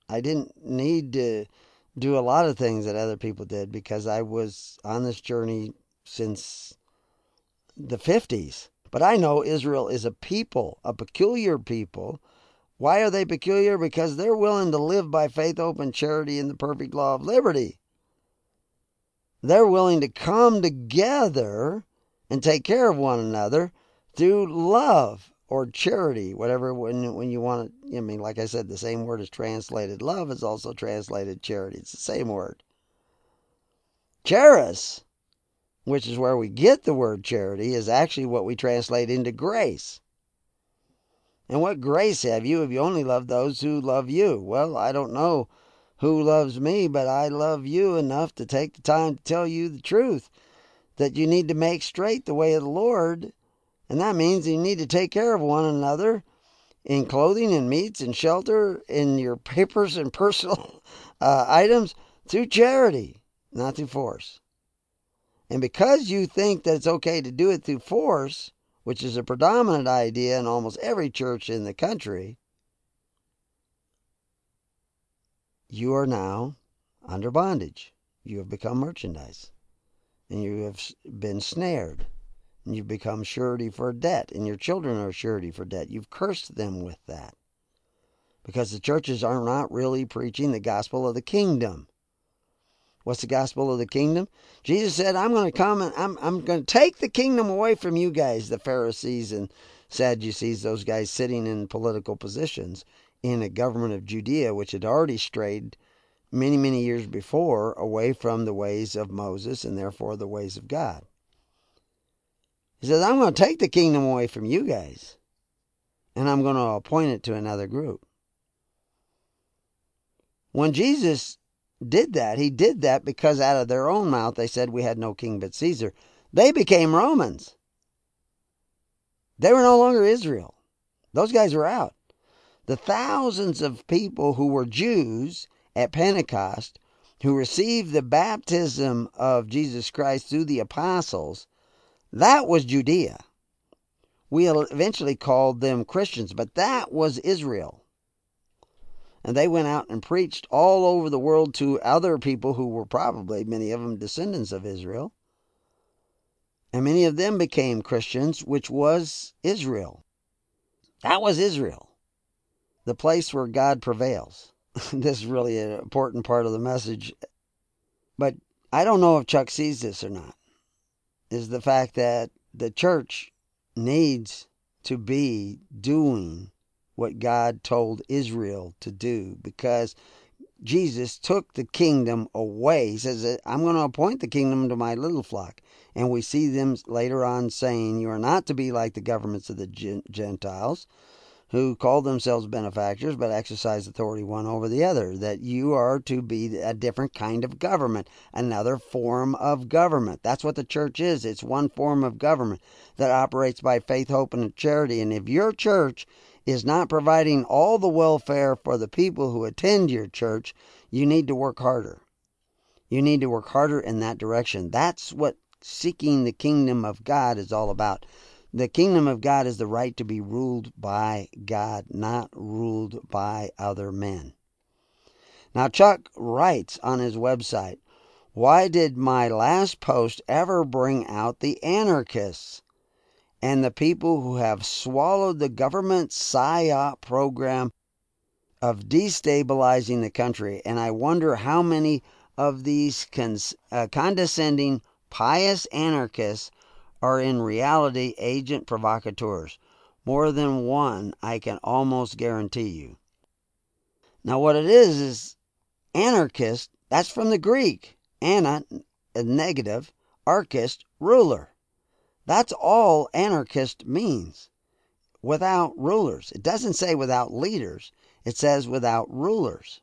I didn't need to do a lot of things that other people did because I was on this journey since the 50s. But I know Israel is a people, a peculiar people. Why are they peculiar? Because they're willing to live by faith, hope, and charity in the perfect law of liberty. They're willing to come together and take care of one another through love or charity, whatever, when you want to. I mean, like I said, the same word is translated love is also translated charity. It's the same word. Charis, which is where we get the word charity, is actually what we translate into grace. And what grace have you if you only love those who love you? Well, I don't know who loves me, but I love you enough to take the time to tell you the truth, that you need to make straight the way of the Lord. And that means you need to take care of one another in clothing and meats and shelter, in your papers and personal items, through charity, not through force. And because you think that it's okay to do it through force, which is a predominant idea in almost every church in the country, you are now under bondage. You have become merchandise. And you have been snared. And you've become surety for debt. And your children are surety for debt. You've cursed them with that. Because the churches are not really preaching the gospel of the kingdom. What's the gospel of the kingdom? Jesus said, I'm going to come and I'm going to take the kingdom away from you guys, the Pharisees and Sadducees, those guys sitting in political positions in a government of Judea, which had already strayed many, many years before away from the ways of Moses and therefore the ways of God. He says, I'm going to take the kingdom away from you guys and I'm going to appoint it to another group. When Jesus did that, he did that because out of their own mouth they said we had no king but Caesar. They became Romans. They were no longer Israel. Those guys were out. The thousands of people who were Jews at Pentecost, who received the baptism of Jesus Christ through the apostles, that was Judea. We eventually called them Christians, but that was Israel. And they went out and preached all over the world to other people who were probably, many of them, descendants of Israel. And many of them became Christians, which was Israel. That was Israel, the place where God prevails. This is really an important part of the message. But I don't know if Chuck sees this or not, is the fact that the church needs to be doing what God told Israel to do, because Jesus took the kingdom away. He says, I'm going to appoint the kingdom to my little flock. And we see them later on saying, you are not to be like the governments of the Gentiles, who call themselves benefactors but exercise authority one over the other. That you are to be a different kind of government, another form of government. That's what the church is. It's one form of government that operates by faith, hope, and charity. And if your church is not providing all the welfare for the people who attend your church, you need to work harder. You need to work harder in that direction. That's what seeking the kingdom of God is all about. The kingdom of God is the right to be ruled by God, not ruled by other men. Now, Chuck writes on his website, why did my last post ever bring out the anarchists and the people who have swallowed the government PSYOP program of destabilizing the country? And I wonder how many of these condescending, pious anarchists are in reality agent provocateurs. More than one, I can almost guarantee you. Now what it is anarchist. That's from the Greek. Anna, a negative, archist, ruler. That's all anarchist means. Without rulers. It doesn't say without leaders. It says without rulers.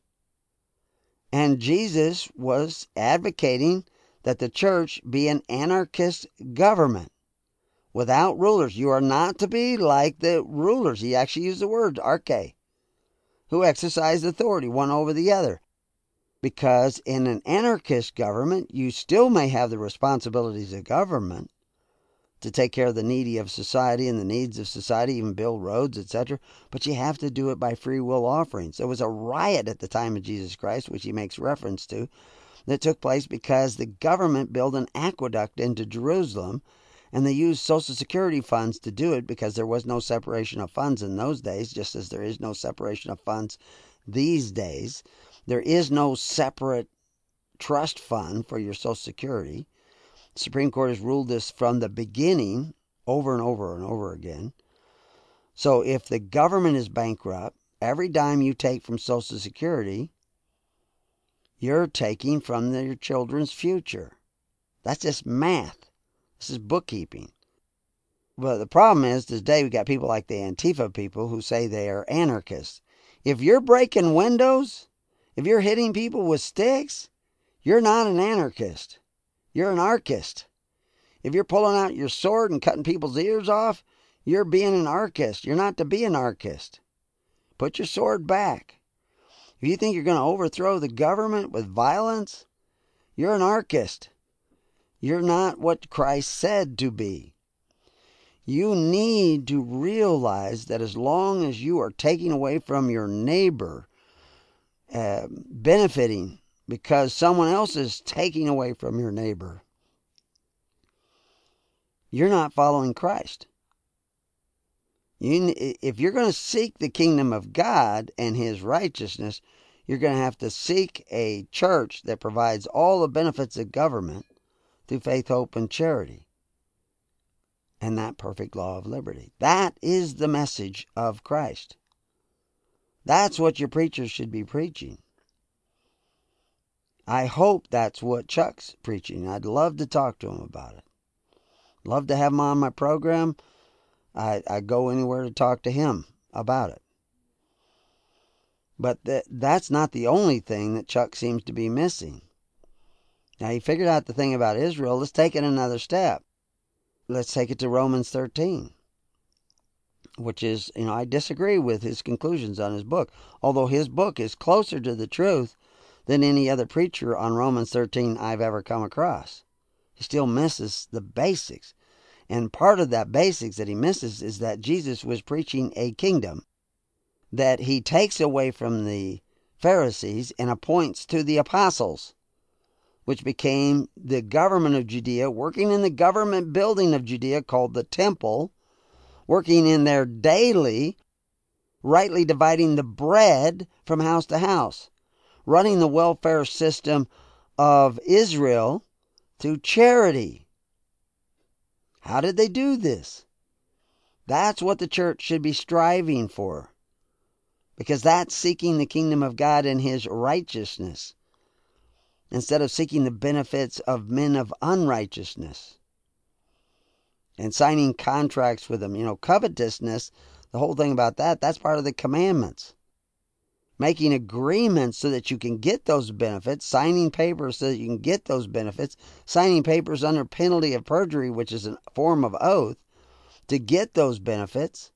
And Jesus was advocating that the church be an anarchist government without rulers. You are not to be like the rulers. He actually used the word arche, who exercise authority one over the other. Because in an anarchist government, you still may have the responsibilities of government to take care of the needy of society and the needs of society, even build roads, etc. But you have to do it by free will offerings. There was a riot at the time of Jesus Christ, which he makes reference to, that took place because the government built an aqueduct into Jerusalem, and they used Social Security funds to do it because there was no separation of funds in those days, just as there is no separation of funds these days. There is no separate trust fund for your Social Security. The Supreme Court has ruled this from the beginning over and over and over again. So if the government is bankrupt, every dime you take from Social Security, you're taking from your children's future. That's just math. This is bookkeeping. But the problem is, today we got people like the Antifa people who say they are anarchists. If you're breaking windows, if you're hitting people with sticks, you're not an anarchist. You're an anarchist. If you're pulling out your sword and cutting people's ears off, you're being an anarchist. You're not to be an anarchist. Put your sword back. If you think you're going to overthrow the government with violence, you're an anarchist. You're not what Christ said to be. You need to realize that as long as you are taking away from your neighbor, benefiting because someone else is taking away from your neighbor, you're not following Christ. If you're going to seek the kingdom of God and his righteousness, you're going to have to seek a church that provides all the benefits of government through faith, hope, and charity, and that perfect law of liberty. That is the message of Christ. That's what your preachers should be preaching. I hope that's what Chuck's preaching. I'd love to talk to him about it. Love to have him on my program. I go anywhere to talk to him about it. But that's not the only thing that Chuck seems to be missing. Now, he figured out the thing about Israel. Let's take it another step. Let's take it to Romans 13, which is, I disagree with his conclusions on his book, although his book is closer to the truth than any other preacher on Romans 13 I've ever come across. He still misses the basics. And part of that basics that he misses is that Jesus was preaching a kingdom that he takes away from the Pharisees and appoints to the apostles, which became the government of Judea, working in the government building of Judea called the temple, working in there daily, rightly dividing the bread from house to house, running the welfare system of Israel through charity. How did they do this? That's what the church should be striving for, because that's seeking the kingdom of God and his righteousness, instead of seeking the benefits of men of unrighteousness and signing contracts with them. Covetousness, the whole thing about that's part of the commandments. Making agreements so that you can get those benefits, signing papers so that you can get those benefits, signing papers under penalty of perjury, which is a form of oath, to get those benefits.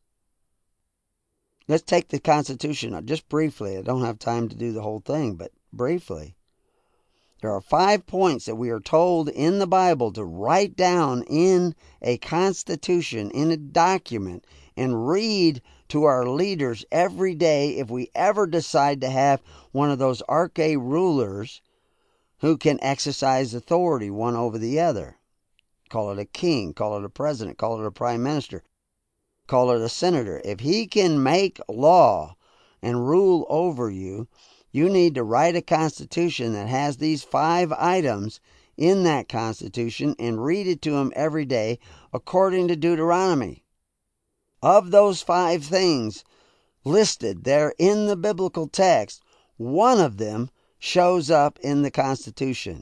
Let's take the Constitution just briefly. I don't have time to do the whole thing, but briefly. There are 5 points that we are told in the Bible to write down in a constitution, in a document, and read to our leaders every day if we ever decide to have one of those arche rulers who can exercise authority one over the other. Call it a king, call it a president, call it a prime minister, call it a senator. If he can make law and rule over you, you need to write a constitution that has these 5 items in that constitution and read it to him every day according to Deuteronomy. Of those 5 things listed there in the biblical text, one of them shows up in the Constitution.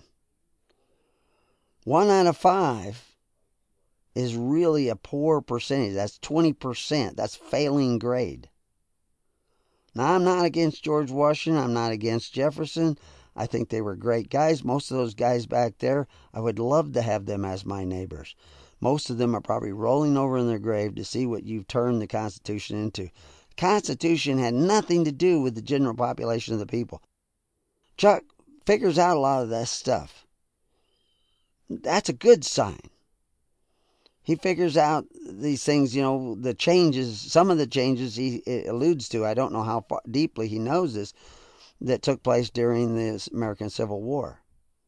1 out of 5 is really a poor percentage. That's 20%. That's failing grade. Now, I'm not against George Washington. I'm not against Jefferson. I think they were great guys. Most of those guys back there, I would love to have them as my neighbors. Most of them are probably rolling over in their grave to see what you've turned the Constitution into. The Constitution had nothing to do with the general population of the people. Chuck figures out a lot of that stuff. That's a good sign. He figures out these things, the changes, some of the changes he alludes to. I don't know how deeply he knows this, that took place during the American Civil War.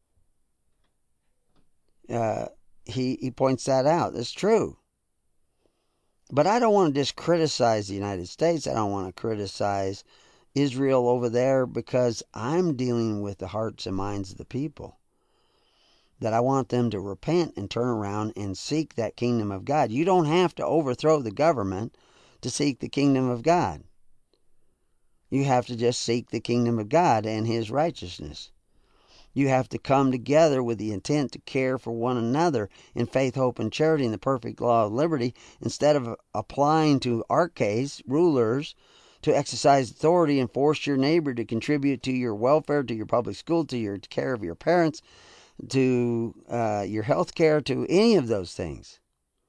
He points that out. It's true. But I don't want to just criticize the United States. I don't want to criticize Israel over there, because I'm dealing with the hearts and minds of the people. That I want them to repent and turn around and seek that kingdom of God. You don't have to overthrow the government to seek the kingdom of God. You have to just seek the kingdom of God and His righteousness. You have to come together with the intent to care for one another in faith, hope, and charity in the perfect law of liberty, instead of applying to our case, rulers, to exercise authority and force your neighbor to contribute to your welfare, to your public school, to your care of your parents, to your health care, to any of those things.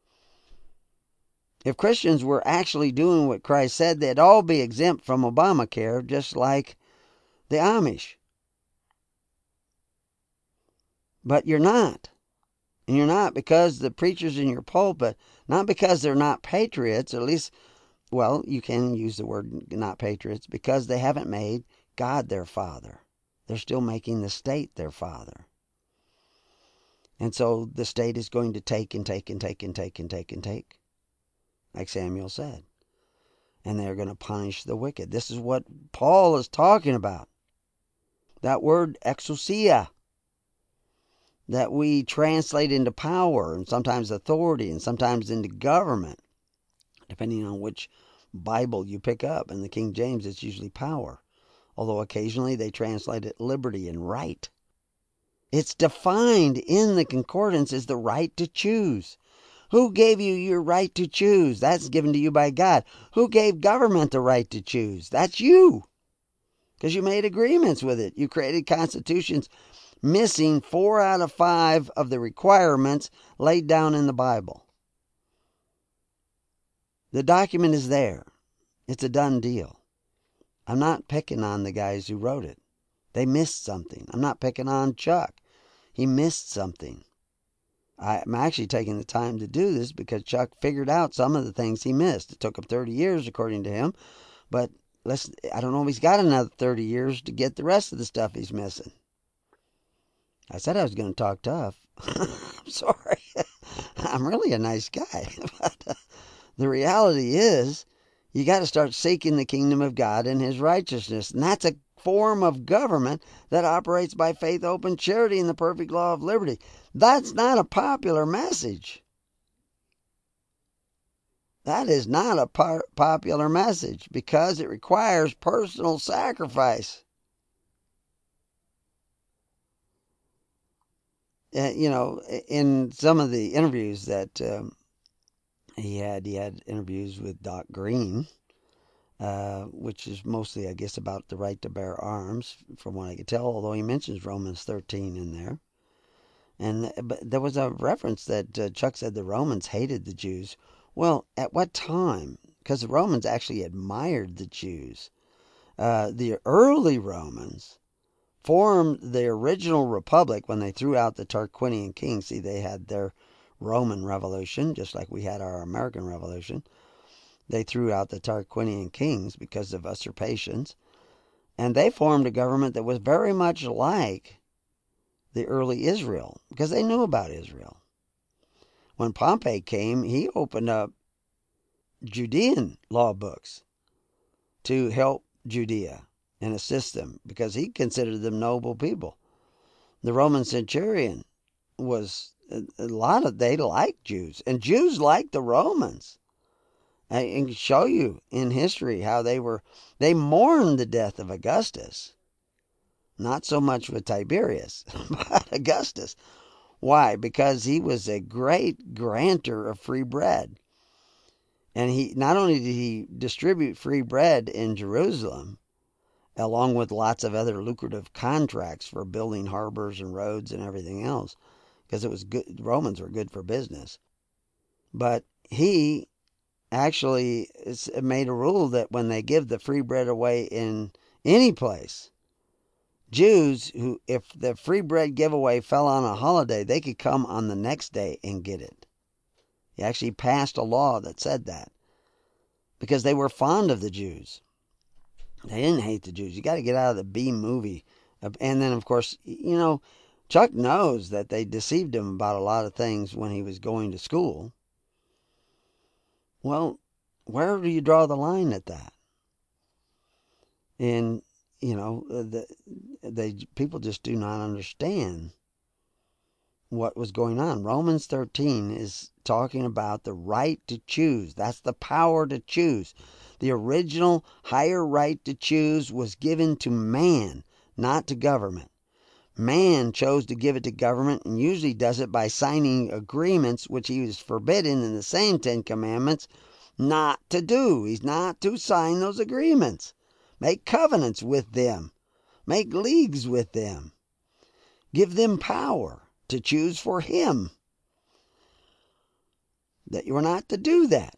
If Christians were actually doing what Christ said, they'd all be exempt from Obamacare, just like the Amish. But you're not. And you're not because the preachers in your pulpit, not because they're not patriots, at least, well, you can use the word not patriots, because they haven't made God their father. They're still making the state their father. And so the state is going to take and take and take and take and take and take, like Samuel said. And they're going to punish the wicked. This is what Paul is talking about. That word exousia, that we translate into power, and sometimes authority, and sometimes into government, depending on which Bible you pick up. In the King James, it's usually power, although occasionally they translate it liberty and right. It's defined in the concordance as the right to choose. Who gave you your right to choose? That's given to you by God. Who gave government the right to choose? That's you, because you made agreements with it. You created constitutions missing 4 out of 5 of the requirements laid down in the Bible. The document is there. It's a done deal. I'm not picking on the guys who wrote it. They missed something. I'm not picking on Chuck. He missed something. I'm actually taking the time to do this because Chuck figured out some of the things he missed. It took him 30 years, according to him. But I don't know if he's got another 30 years to get the rest of the stuff he's missing. I said I was going to talk tough. I'm sorry. I'm really a nice guy. But the reality is, you got to start seeking the kingdom of God and His righteousness. And that's a form of government that operates by faith, hope, and charity in the perfect law of liberty. That's not a popular message. That is not a popular message because it requires personal sacrifice. In some of the interviews that he had interviews with Doc Green, which is mostly, I guess, about the right to bear arms, from what I could tell, although he mentions Romans 13 in there. But there was a reference that Chuck said the Romans hated the Jews. Well, at what time? Because the Romans actually admired the Jews. The early Romans formed the original republic when they threw out the Tarquinian kings. See, they had their Roman Revolution, just like we had our American Revolution. They threw out the Tarquinian kings because of usurpations. And they formed a government that was very much like the early Israel, because they knew about Israel. When Pompey came, he opened up Judean law books to help Judea and assist them, because he considered them noble people. The Roman centurion was they liked Jews, and Jews liked the Romans. I can show you in history how they mourned the death of Augustus. Not so much with Tiberius, but Augustus. Why? Because he was a great granter of free bread. And he not only did he distribute free bread in Jerusalem, along with lots of other lucrative contracts for building harbors and roads and everything else, because it was good. Romans were good for business. But he actually made a rule that when they give the free bread away in any place, Jews who, if the free bread giveaway fell on a holiday, they could come on the next day and get it. He actually passed a law that said that because they were fond of the Jews. They didn't hate the Jews. You got to get out of the B movie. And then, of course, Chuck knows that they deceived him about a lot of things when he was going to school. Well, where do you draw the line at that? And, people just do not understand what was going on. Romans 13 is talking about the right to choose. That's the power to choose. The original higher right to choose was given to man, not to government. Man chose to give it to government and usually does it by signing agreements, which he was forbidden in the same Ten Commandments not to do. He's not to sign those agreements. Make covenants with them. Make leagues with them. Give them power to choose for him. That you are not to do that.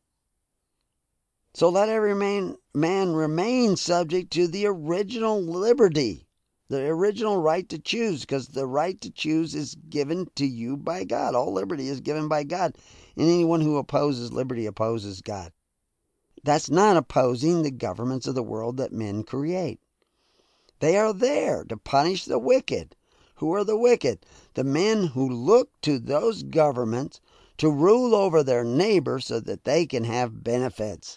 So let every man remain subject to the original liberty, the original right to choose, because the right to choose is given to you by God. All liberty is given by God. And anyone who opposes liberty opposes God. That's not opposing the governments of the world that men create. They are there to punish the wicked. Who are the wicked? The men who look to those governments to rule over their neighbors so that they can have benefits.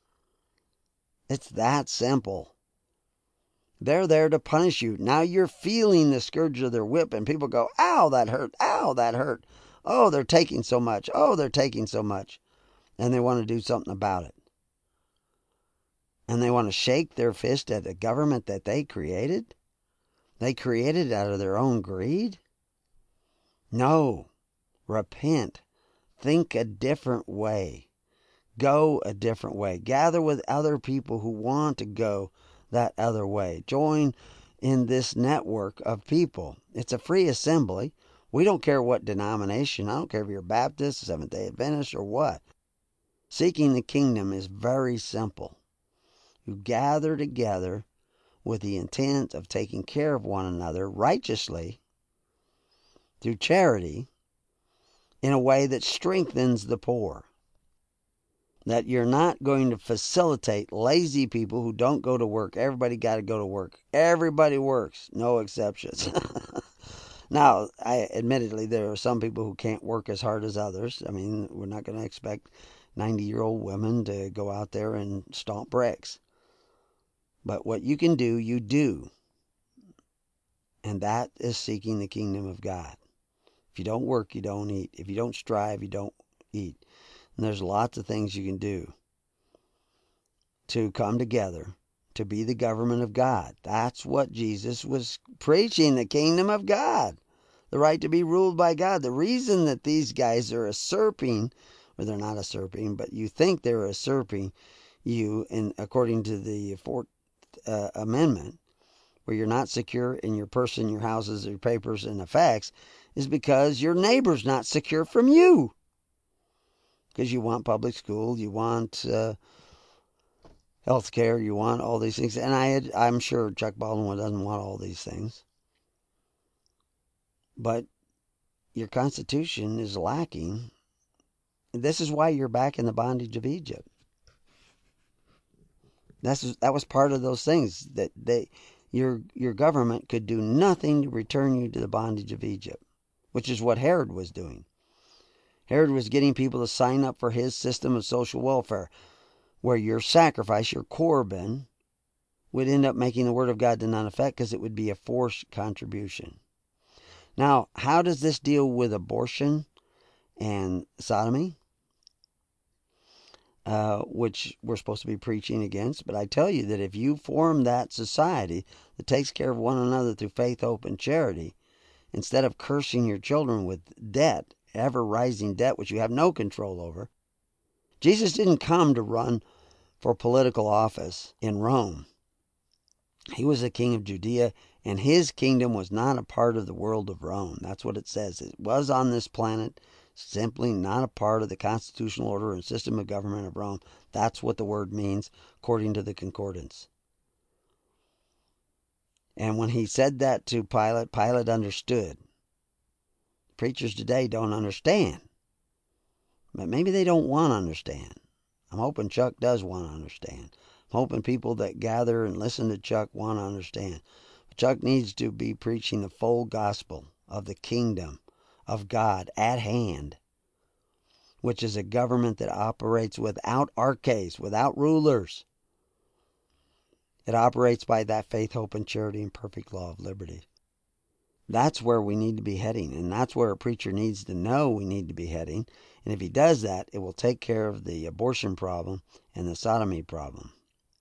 It's that simple. They're there to punish you. Now you're feeling the scourge of their whip, and people go, ow, that hurt. Ow, that hurt. Oh, they're taking so much. Oh, they're taking so much. And they want to do something about it. And they want to shake their fist at the government that they created. They created out of their own greed. No. Repent. Think a different way. Go a different way. Gather with other people who want to go that other way. Join in this network of people. It's a free assembly. We don't care what denomination. I don't care if you're Baptist, Seventh-day Adventist, or what. Seeking the kingdom is very simple. You gather together with the intent of taking care of one another righteously through charity in a way that strengthens the poor. That you're not going to facilitate lazy people who don't go to work. Everybody got to go to work. Everybody works, no exceptions. Now, admittedly, there are some people who can't work as hard as others. I mean, we're not going to expect 90-year-old women to go out there and stomp bricks. But what you can do, you do. And that is seeking the kingdom of God. If you don't work, you don't eat. If you don't strive, you don't eat. And there's lots of things you can do to come together to be the government of God. That's what Jesus was preaching, the kingdom of God. The right to be ruled by God. The reason that these guys are usurping, or they're not usurping, but you think they're usurping you, according to the Fourth Amendment, where you're not secure in your person, your houses, your papers, and effects, is because your neighbor's not secure from you. Because you want public school, you want health care, you want all these things. And I'm sure Chuck Baldwin doesn't want all these things. But your Constitution is lacking. This is why you're back in the bondage of Egypt. That was part of those things, that your government could do nothing to return you to the bondage of Egypt, which is what Herod was doing. Herod was getting people to sign up for his system of social welfare, where your sacrifice, your Corban, would end up making the word of God to none effect because it would be a forced contribution. Now, how does this deal with abortion and sodomy, which we're supposed to be preaching against? But I tell you that if you form that society that takes care of one another through faith, hope, and charity, instead of cursing your children with debt, ever-rising debt, which you have no control over. Jesus didn't come to run for political office in Rome. He was the king of Judea, and his kingdom was not a part of the world of Rome. That's what it says. It was on this planet, simply not a part of the constitutional order and system of government of Rome. That's what the word means, according to the concordance. And when he said that to Pilate, Pilate understood. Preachers today don't understand. But maybe they don't want to understand. I'm hoping Chuck does want to understand. I'm hoping people that gather and listen to Chuck want to understand. But Chuck needs to be preaching the full gospel of the kingdom of God at hand, which is a government that operates without arches, without rulers. It operates by that faith, hope, and charity and perfect law of liberty. That's where we need to be heading, and that's where a preacher needs to know we need to be heading. And if he does that, it will take care of the abortion problem and the sodomy problem.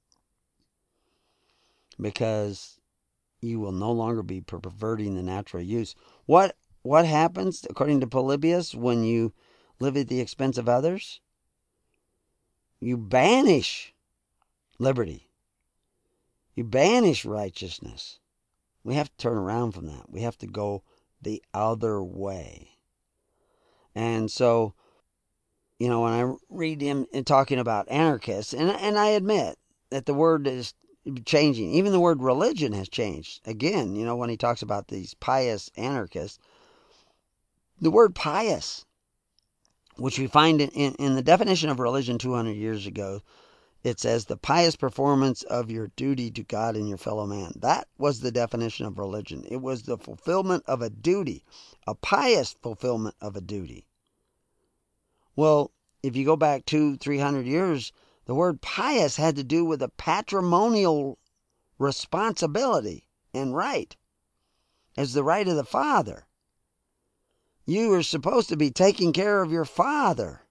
Because you will no longer be perverting the natural use. What happens, according to Polybius, when you live at the expense of others? You banish liberty. You banish righteousness. We have to turn around from that. We have to go the other way. And so, when I read him talking about anarchists, and I admit that the word is changing. Even the word religion has changed. Again, when he talks about these pious anarchists, the word pious, which we find in the definition of religion 200 years ago, it says the pious performance of your duty to God and your fellow man. That was the definition of religion. It was the fulfillment of a duty, a pious fulfillment of a duty. Well, if you go back 200-300 years, the word pious had to do with a patrimonial responsibility and right, as the right of the father. You were supposed to be taking care of your father.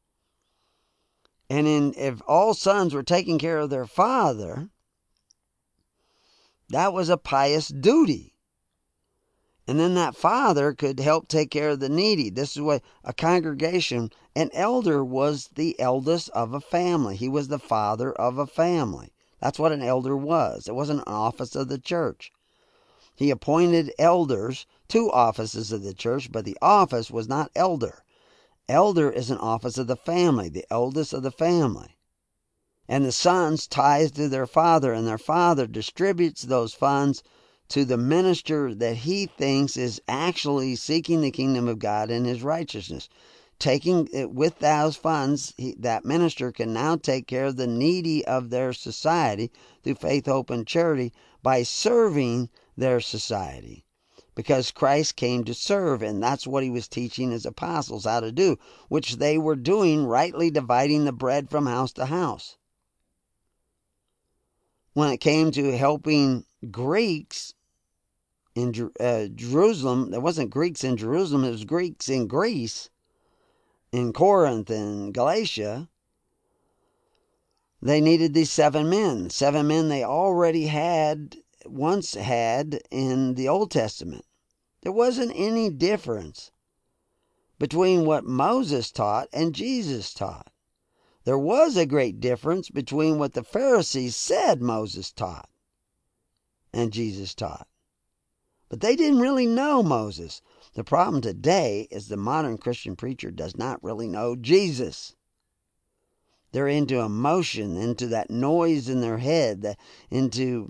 And if all sons were taking care of their father, that was a pious duty. And then that father could help take care of the needy. This is what a congregation, an elder was the eldest of a family. He was the father of a family. That's what an elder was. It wasn't an office of the church. He appointed elders to offices of the church, but the office was not elder. Elder is an office of the family, the eldest of the family. And the sons tithe to their father, and their father distributes those funds to the minister that he thinks is actually seeking the kingdom of God and his righteousness. Taking it with those funds, that minister can now take care of the needy of their society through faith, hope, and charity by serving their society. Because Christ came to serve, and that's what he was teaching his apostles how to do, which they were doing, rightly dividing the bread from house to house. When it came to helping Greeks in Jerusalem, there wasn't Greeks in Jerusalem, it was Greeks in Greece, in Corinth and Galatia. They needed these 7 men. 7 men they already once had in the Old Testament. There wasn't any difference between what Moses taught and Jesus taught. There was a great difference between what the Pharisees said Moses taught and Jesus taught. But they didn't really know Moses. The problem today is the modern Christian preacher does not really know Jesus. They're into emotion, into that noise in their head, into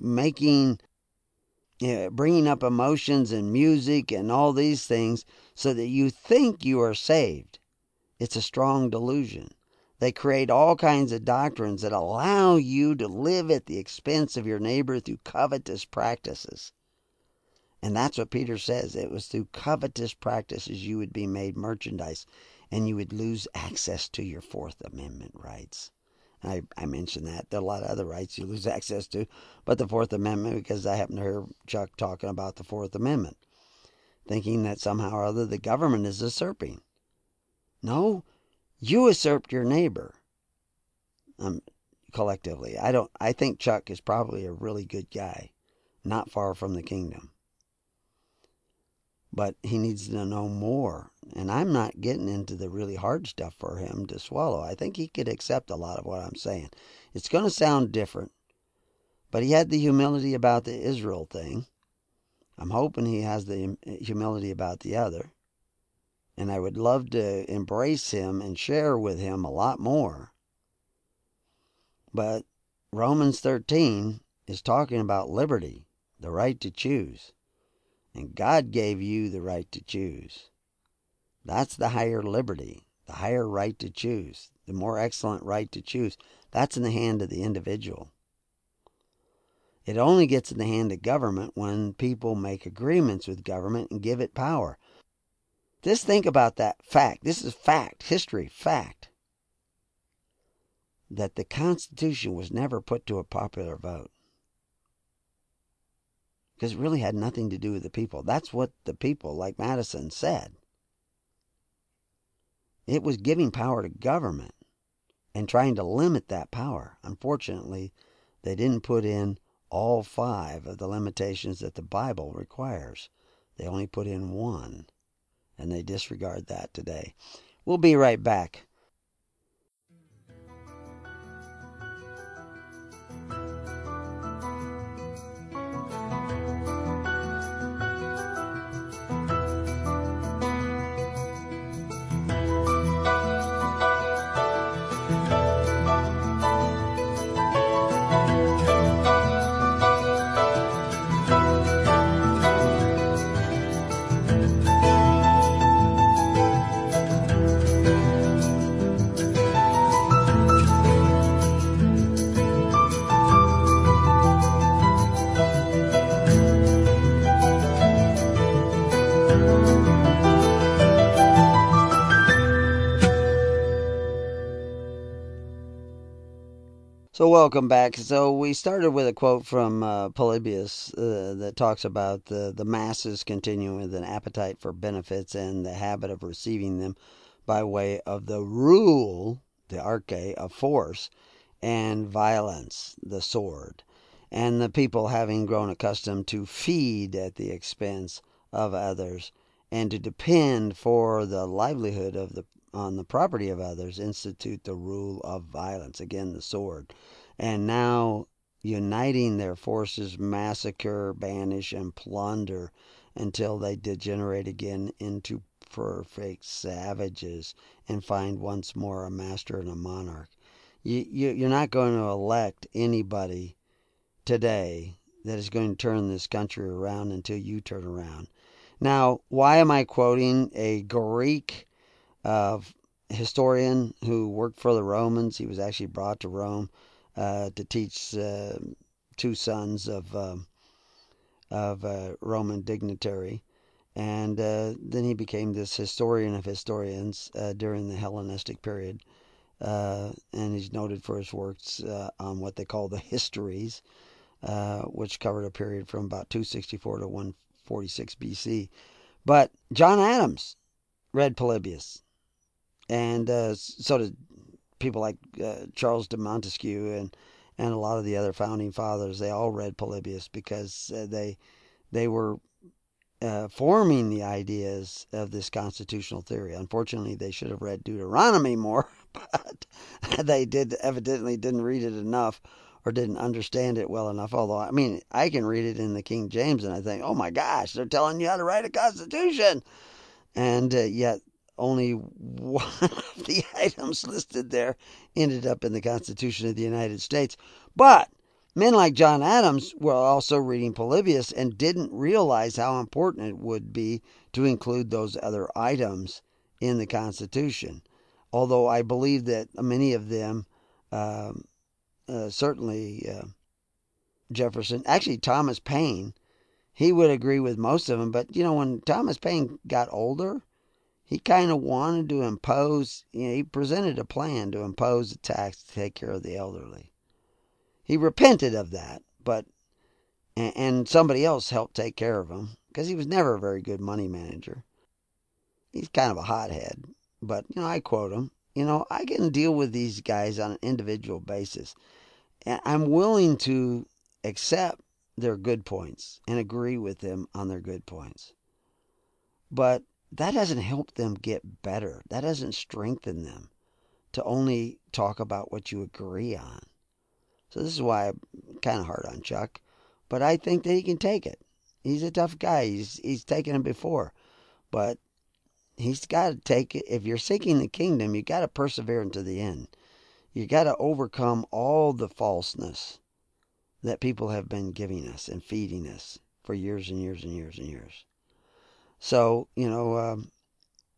bringing up emotions and music and all these things so that you think you are saved. It's a strong delusion. They create all kinds of doctrines that allow you to live at the expense of your neighbor through covetous practices. And that's what Peter says. It was through covetous practices you would be made merchandise and you would lose access to your Fourth Amendment rights. I mentioned that. There are a lot of other rights you lose access to, but the Fourth Amendment, because I happen to hear Chuck talking about the Fourth Amendment, thinking that somehow or other the government is usurping. No, you usurped your neighbor. Collectively. I think Chuck is probably a really good guy, not far from the kingdom. But he needs to know more. And I'm not getting into the really hard stuff for him to swallow. I think he could accept a lot of what I'm saying. It's going to sound different. But he had the humility about the Israel thing. I'm hoping he has the humility about the other. And I would love to embrace him and share with him a lot more. But Romans 13 is talking about liberty, the right to choose. And God gave you the right to choose. That's the higher liberty. the higher right to choose, the more excellent right to choose, that's in the hand of the individual. It only gets in the hand of government when people make agreements with government and give it power. Just think about that fact. This is fact, history, fact. That the Constitution was never put to a popular vote. Because it really had nothing to do with the people. That's what the people, like Madison, said. It was giving power to government and trying to limit that power. Unfortunately, they didn't put in all 5 of the limitations that the Bible requires. They only put in 1, and they disregard that today. We'll be right back. So welcome back. So we started with a quote from Polybius that talks about the masses continuing with an appetite for benefits and the habit of receiving them by way of the rule, the arche, of force and violence, the sword, and the people having grown accustomed to feed at the expense of others and to depend for the livelihood on the property of others, institute the rule of violence, again the sword, and now uniting their forces massacre, banish, and plunder until they degenerate again into perfect savages and find once more a master and a monarch. You're not going to elect anybody today that is going to turn this country around until you turn around. Now, why am I quoting a Greek historian who worked for the Romans? He was actually brought to Rome to teach 2 sons of a Roman dignitary. And then he became this historian of historians during the Hellenistic period. And he's noted for his works on what they call the histories, which covered a period from about 264 to 146 BC. But John Adams read Polybius, and so did people like Charles de Montesquieu and a lot of the other founding fathers. They all read Polybius because they were forming the ideas of this constitutional theory. Unfortunately, they should have read Deuteronomy more, but they evidently didn't read it enough or didn't understand it well enough. Although, I mean, I can read it in the King James and I think, oh my gosh, they're telling you how to write a constitution. And yet only one of the items listed there ended up in the Constitution of the United States. But men like John Adams were also reading Polybius and didn't realize how important it would be to include those other items in the Constitution. Although I believe that many of them, certainly Jefferson, actually Thomas Paine, he would agree with most of them. But, you know, when Thomas Paine got older, he kind of wanted to impose, he presented a plan to impose a tax to take care of the elderly. He repented of that, and somebody else helped take care of him because he was never a very good money manager. He's kind of a hothead, but, I quote him. I can deal with these guys on an individual basis, and I'm willing to accept their good points and agree with them on their good points. But that doesn't help them get better. That doesn't strengthen them to only talk about what you agree on. So this is why I'm kind of hard on Chuck, but I think that he can take it. He's a tough guy. He's taken it before, but he's got to take it. If you're seeking the kingdom, you got to persevere unto the end. You got to overcome all the falseness that people have been giving us and feeding us for years and years and years and years. So,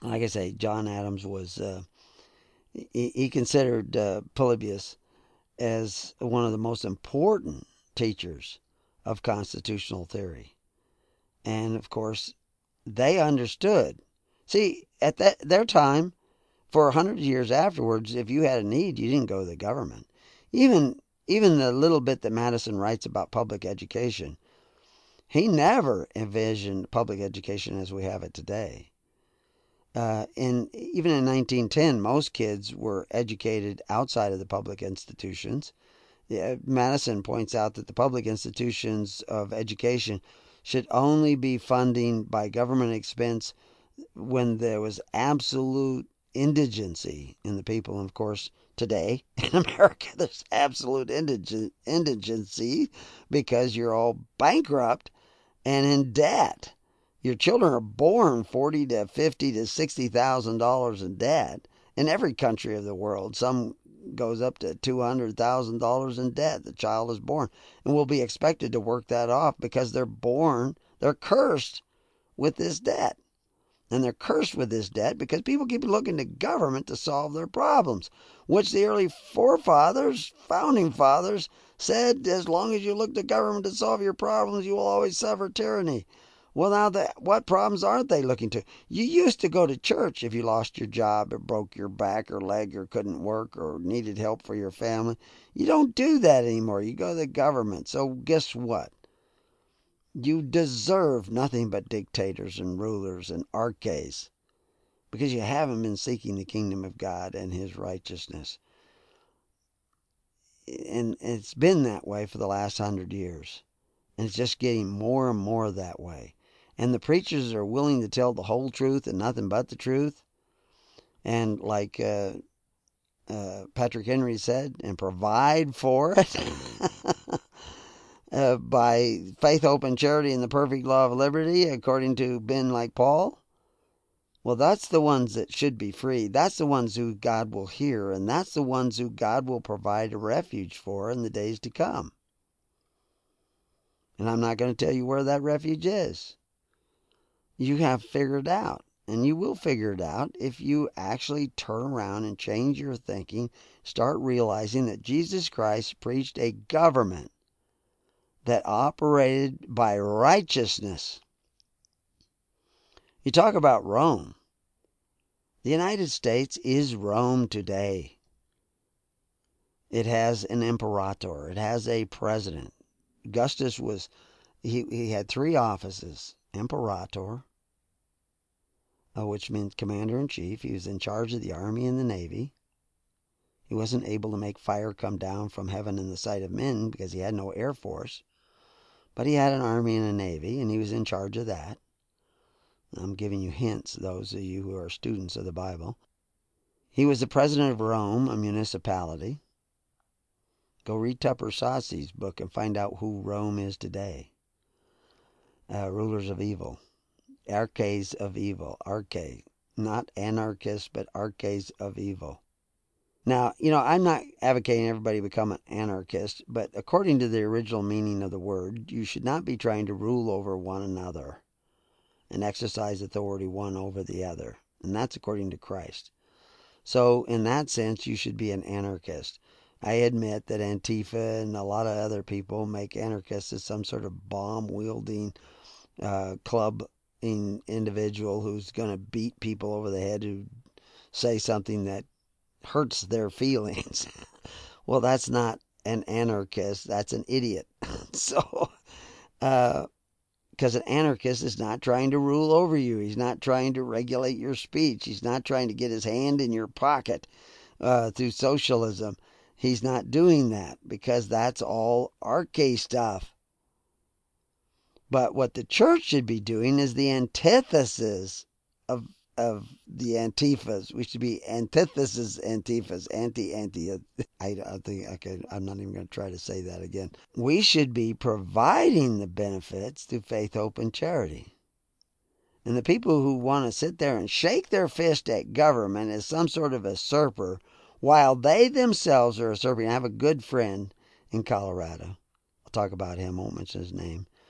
like I say, John Adams was, he considered Polybius as one of the most important teachers of constitutional theory. And of course, they understood. See, at their time, for 100 years afterwards, if you had a need, you didn't go to the government. Even the little bit that Madison writes about public education, he never envisioned public education as we have it today. And even in 1910, most kids were educated outside of the public institutions. Madison points out that the public institutions of education should only be funding by government expense when there was absolute indigency in the people. And of course, today in America, there's absolute indigency because you're all bankrupt and in debt. Your children are born $40,000 to $50,000 to $60,000 in debt in every country of the world. Some goes up to $200,000 in debt. The child is born and will be expected to work that off because they're cursed with this debt. And they're cursed with this debt because people keep looking to government to solve their problems, which the early founding fathers, said, as long as you look to government to solve your problems, you will always suffer tyranny. Well, now, what problems aren't they looking to? You used to go to church if you lost your job or broke your back or leg or couldn't work or needed help for your family. You don't do that anymore. You go to the government. So guess what? You deserve nothing but dictators and rulers and arches because you haven't been seeking the kingdom of God and His righteousness. And it's been that way for the last 100 years. And it's just getting more and more that way. And the preachers are willing to tell the whole truth and nothing but the truth. And like Patrick Henry said, and provide for it by faith, hope, and charity in the perfect law of liberty, according to Ben like Paul. Well, that's the ones that should be free. That's the ones who God will hear. And that's the ones who God will provide a refuge for in the days to come. And I'm not going to tell you where that refuge is. You have figured it out. And you will figure it out if you actually turn around and change your thinking, start realizing that Jesus Christ preached a government that operated by righteousness. You talk about Rome. The United States is Rome today. It has an imperator. It has a president. Augustus he had 3 offices. Imperator, which means commander-in-chief. He was in charge of the army and the navy. He wasn't able to make fire come down from heaven in the sight of men because he had no air force. But he had an army and a navy, and he was in charge of that. I'm giving you hints, those of you who are students of the Bible. He was the president of Rome, a municipality. Go read Tupper Saucy's book and find out who Rome is today. Rulers of evil. Arches of evil. Arche. Not anarchists, but arches of evil. Now, I'm not advocating everybody become an anarchist, but according to the original meaning of the word, you should not be trying to rule over one another and exercise authority one over the other. And that's according to Christ. So, in that sense, you should be an anarchist. I admit that Antifa and a lot of other people make anarchists as some sort of bomb-wielding, club-ing individual who's going to beat people over the head who say something that hurts their feelings. Well, that's not an anarchist. That's an idiot. So, because an anarchist is not trying to rule over you. He's not trying to regulate your speech. He's not trying to get his hand in your pocket through socialism. He's not doing that because that's all arche stuff. But what the church should be doing is the antithesis of the Antifas. We should be antithesis Antifas, anti. I think I'm not even going to try to say that again. We should be providing the benefits through faith, hope, and charity. And the people who want to sit there and shake their fist at government as some sort of usurper, while they themselves are usurping. I have a good friend in Colorado. I'll talk about him, won't mention his name.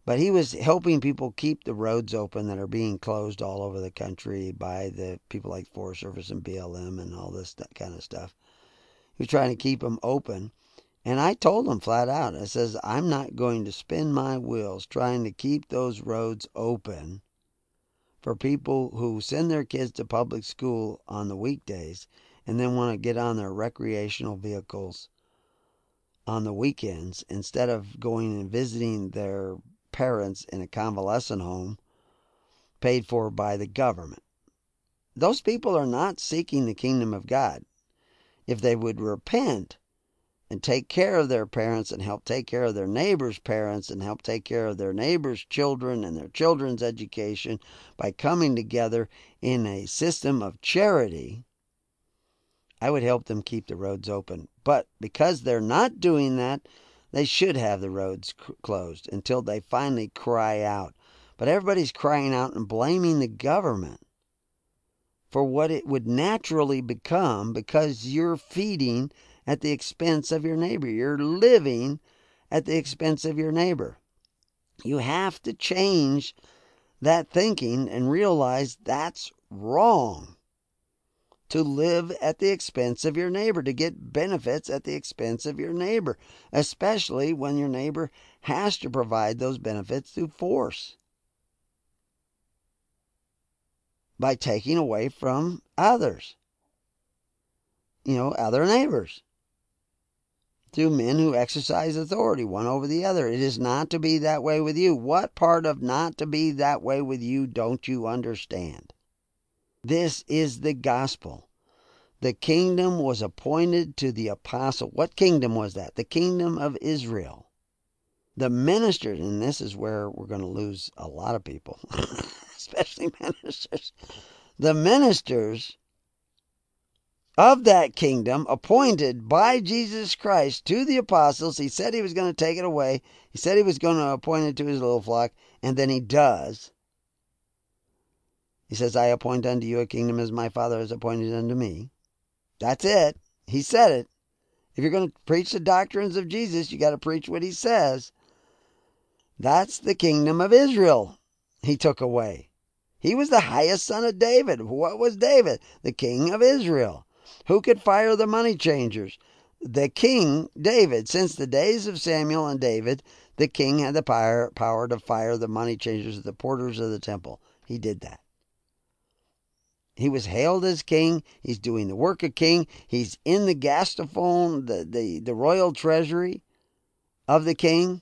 But he was helping people keep the roads open that are being closed all over the country by the people like Forest Service and BLM and all this kind of stuff. He was trying to keep them open. And I told him flat out, I says, I'm not going to spin my wheels trying to keep those roads open for people who send their kids to public school on the weekdays and then want to get on their recreational vehicles on the weekends instead of going and visiting their parents in a convalescent home paid for by the government. Those people are not seeking the kingdom of God. If they would repent and take care of their parents and help take care of their neighbors' parents and help take care of their neighbors' children and their children's education by coming together in a system of charity, I would help them keep the roads open. But because they're not doing that, they should have the roads closed until they finally cry out. But everybody's crying out and blaming the government for what it would naturally become because you're feeding at the expense of your neighbor. You're living at the expense of your neighbor. You have to change that thinking and realize that's wrong. To live at the expense of your neighbor, to get benefits at the expense of your neighbor, especially when your neighbor has to provide those benefits through force by taking away from others, other neighbors, through men who exercise authority one over the other. It is not to be that way with you. What part of not to be that way with you don't you understand? This is the gospel. The kingdom was appointed to the apostle. What kingdom was that? The kingdom of Israel. The ministers, and this is where we're going to lose a lot of people, especially ministers. The ministers of that kingdom appointed by Jesus Christ to the apostles. He said he was going to take it away. He said he was going to appoint it to his little flock, and then he does. He says, I appoint unto you a kingdom as my Father has appointed unto me. That's it. He said it. If you're going to preach the doctrines of Jesus, you got to preach what he says. That's the kingdom of Israel he took away. He was the highest son of David. What was David? The king of Israel. Who could fire the money changers? The king, David. Since the days of Samuel and David, the king had the power to fire the money changers, the porters of the temple. He did that. He was hailed as king. He's doing the work of king. He's in the gastophone, the royal treasury of the king.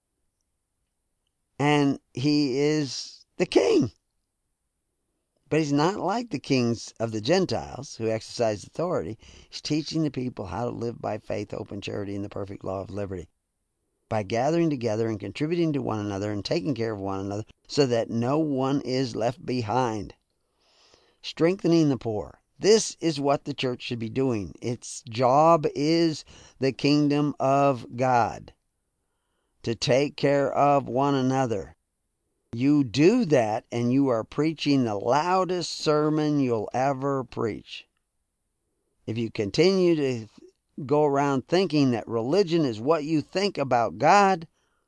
And he is the king. But he's not like the kings of the Gentiles who exercise authority. He's teaching the people how to live by faith, hope, and charity in the perfect law of liberty. By gathering together and contributing to one another and taking care of one another so that no one is left behind. Strengthening the poor. This is what the church should be doing. Its job is the kingdom of God. To take care of one another. You do that and you are preaching the loudest sermon you'll ever preach. If you continue to go around thinking that religion is what you think about God,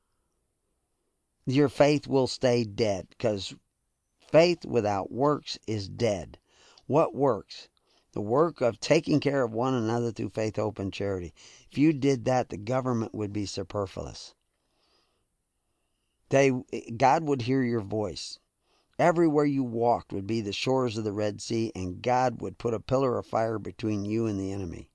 your faith will stay dead, because faith without works is dead. What works? The work of taking care of one another through faith, hope, and charity. If you did that, the government would be superfluous. God would hear your voice. Everywhere you walked would be the shores of the Red Sea, and God would put a pillar of fire between you and the enemy.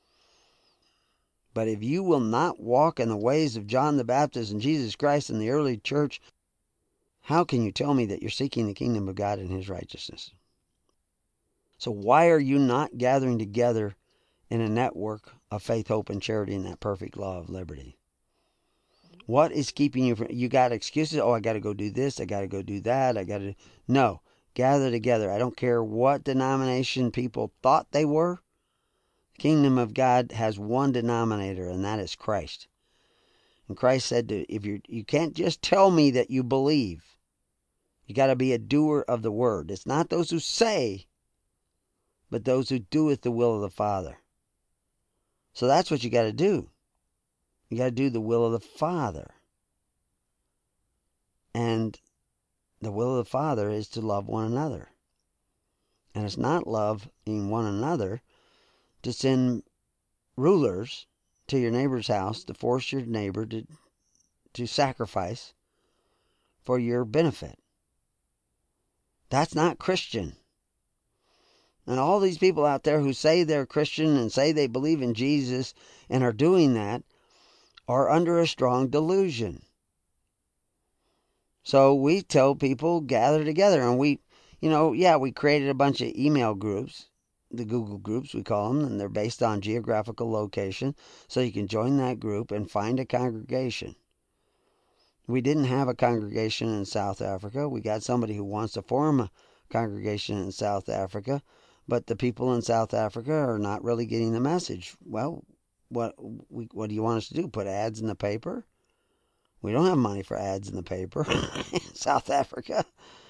But if you will not walk in the ways of John the Baptist and Jesus Christ and the early church, how can you tell me that you're seeking the kingdom of God and his righteousness? So why are you not gathering together in a network of faith, hope, and charity in that perfect law of liberty? What is keeping you from? You got excuses. Oh, I got to go do this. I got to go do that. No, gather together. I don't care what denomination people thought they were. The kingdom of God has one denominator, and that is Christ. And Christ said, if you can't just tell me that you believe. You got to be a doer of the word. It's not those who say, but those who doeth the will of the Father. So that's what you got to do. You got to do the will of the Father. And the will of the Father is to love one another. And it's not loving one another to send rulers to your neighbor's house to force your neighbor to sacrifice for your benefit. That's not Christian. And all these people out there who say they're Christian and say they believe in Jesus and are doing that are under a strong delusion. So we tell people, gather together. And we created a bunch of email groups, the Google groups we call them, and they're based on geographical location. So you can join that group and find a congregation. We didn't have a congregation in South Africa. We got somebody who wants to form a congregation in South Africa, but the people in South Africa are not really getting the message. Well, what do you want us to do? Put ads in the paper? We don't have money for ads in the paper in South Africa.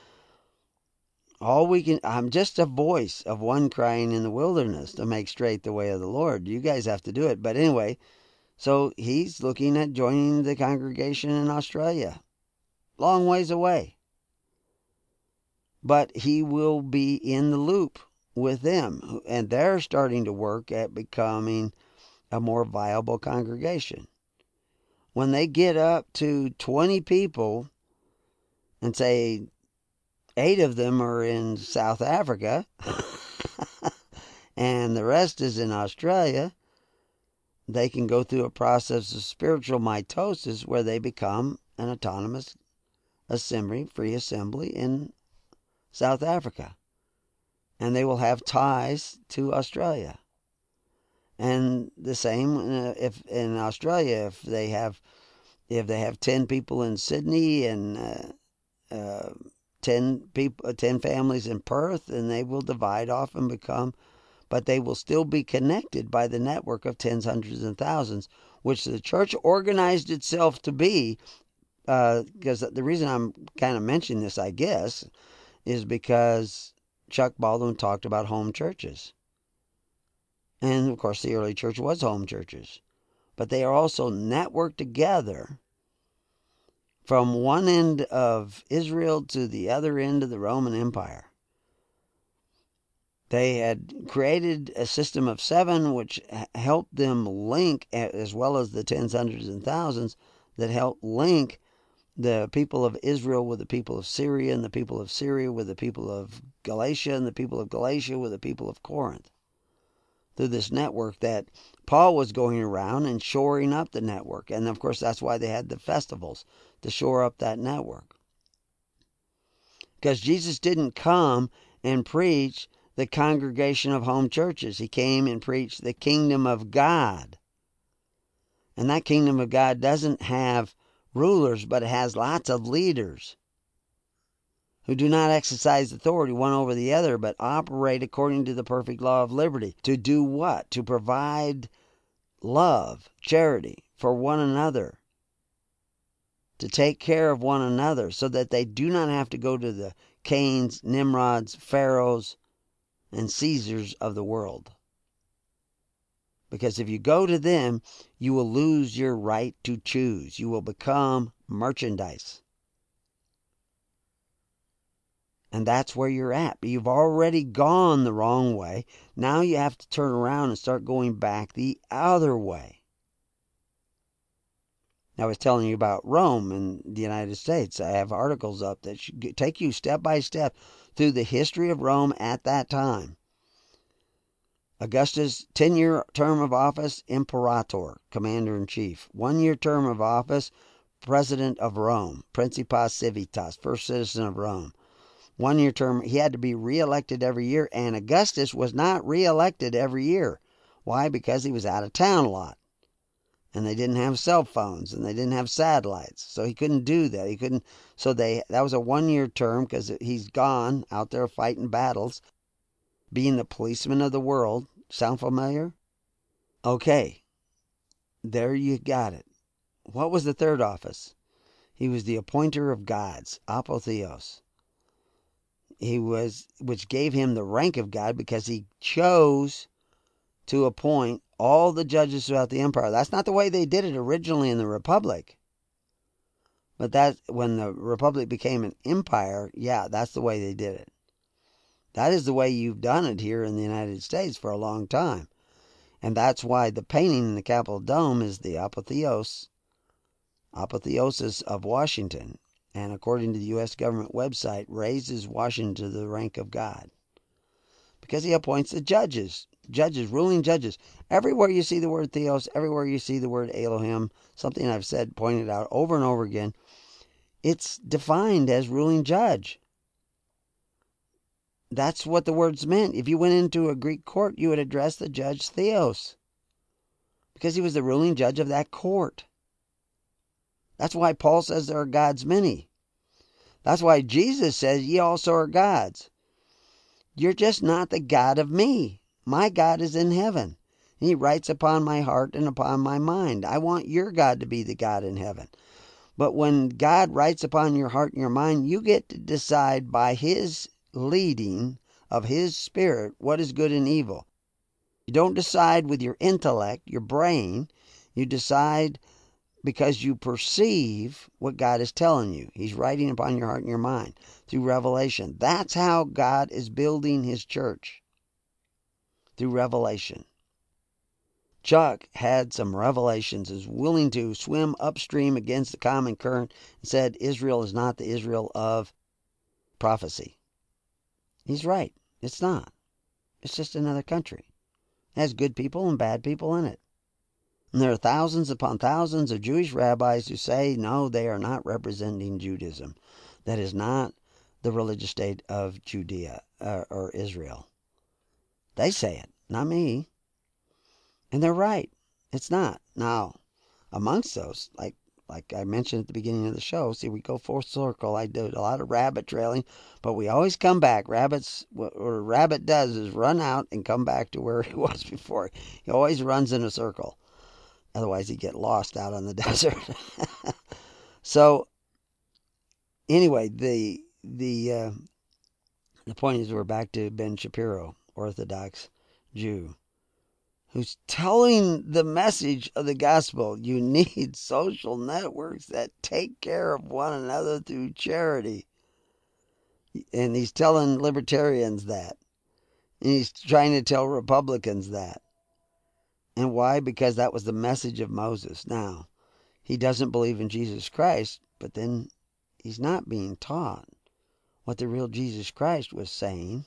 I'm just a voice of one crying in the wilderness to make straight the way of the Lord. You guys have to do it. But anyway, so he's looking at joining the congregation in Australia. Long ways away. But he will be in the loop with them. And they're starting to work at becoming a more viable congregation. When they get up to 20 people and say 8 of them are in South Africa and the rest is in Australia, they can go through a process of spiritual mitosis where they become an autonomous assembly, free assembly in South Africa. And they will have ties to Australia. And the same if in Australia, if they have 10 people in Sydney and 10 families in Perth, and they will divide off and become, but they will still be connected by the network of tens, hundreds, and thousands, which the church organized itself to be. Because the reason I'm kind of mentioning this, I guess, is because Chuck Baldwin talked about home churches. And of course, the early church was home churches. But they are also networked together from one end of Israel to the other end of the Roman Empire. They had created a system of 7 which helped them link, as well as the tens, hundreds, and thousands, that helped link the people of Israel with the people of Syria, and the people of Syria with the people of Galatia, and the people of Galatia with the people of Corinth. Through this network that Paul was going around and shoring up the network. And of course, that's why they had the festivals, to shore up that network. Because Jesus didn't come and preach the congregation of home churches. He came and preached the kingdom of God. And that kingdom of God doesn't have rulers, but it has lots of leaders who do not exercise authority one over the other, but operate according to the perfect law of liberty. To do what? To provide love, charity for one another. To take care of one another so that they do not have to go to the Cains, Nimrods, Pharaohs, and Caesars of the world. Because if you go to them, you will lose your right to choose. You will become merchandise. And that's where you're at. But you've already gone the wrong way. Now you have to turn around and start going back the other way. I was telling you about Rome in the United States. I have articles up that should take you step by step through the history of Rome at that time. Augustus, 10-year term of office, Imperator, Commander-in-Chief. 1-year term of office, President of Rome, Principes Civitas, first citizen of Rome. 1-year term, he had to be reelected every year, and Augustus was not reelected every year. Why? Because he was out of town a lot. And they didn't have cell phones, and they didn't have satellites. So he couldn't do that. That was a 1-year term because he's gone out there fighting battles, being the policeman of the world. Sound familiar? Okay. There you got it. What was the third office? He was the appointer of gods, apotheos. Which gave him the rank of God because he chose to appoint all the judges throughout the empire. That's not the way they did it originally in the Republic. But that when the republic became an empire, yeah, that's the way they did it. That is the way you've done it here in the United States for a long time. And that's why the painting in the Capitol Dome is the apotheosis of Washington. And according to the U.S. government website, raises Washington to the rank of God. Because he appoints the judges, ruling judges. Everywhere you see the word theos, everywhere you see the word Elohim, something I've said, pointed out over and over again, it's defined as ruling judge. That's what the words meant. If you went into a Greek court, you would address the judge theos, because he was the ruling judge of that court. That's why Paul says there are gods many. That's why Jesus says, ye also are gods. You're just not the God of me. My God is in heaven. He writes upon my heart and upon my mind. I want your God to be the God in heaven. But when God writes upon your heart and your mind, you get to decide by His leading of His Spirit what is good and evil. You don't decide with your intellect, your brain. You decide because you perceive what God is telling you. He's writing upon your heart and your mind through revelation. That's how God is building His church, through revelation. Chuck had some revelations, is willing to swim upstream against the common current, and said Israel is not the Israel of prophecy. He's right. It's not. It's just another country. It has good people and bad people in it. And there are thousands upon thousands of Jewish rabbis who say, no, they are not representing Judaism. That is not the religious state of Judea or Israel. They say it, not me. And they're right. It's not. Now, amongst those, like I mentioned at the beginning of the show, see, we go full circle. I do a lot of rabbit trailing, but we always come back. What a rabbit does is run out and come back to where he was before. He always runs in a circle. Otherwise, he'd get lost out on the desert. So, anyway, the point is we're back to Ben Shapiro, Orthodox Jew, who's telling the message of the gospel. You need social networks that take care of one another through charity. And he's telling libertarians that. And he's trying to tell Republicans that. And why? Because that was the message of Moses. Now, he doesn't believe in Jesus Christ, but then he's not being taught what the real Jesus Christ was saying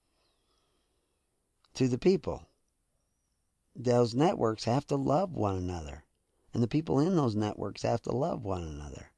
to the people. Those networks have to love one another. And the people in those networks have to love one another.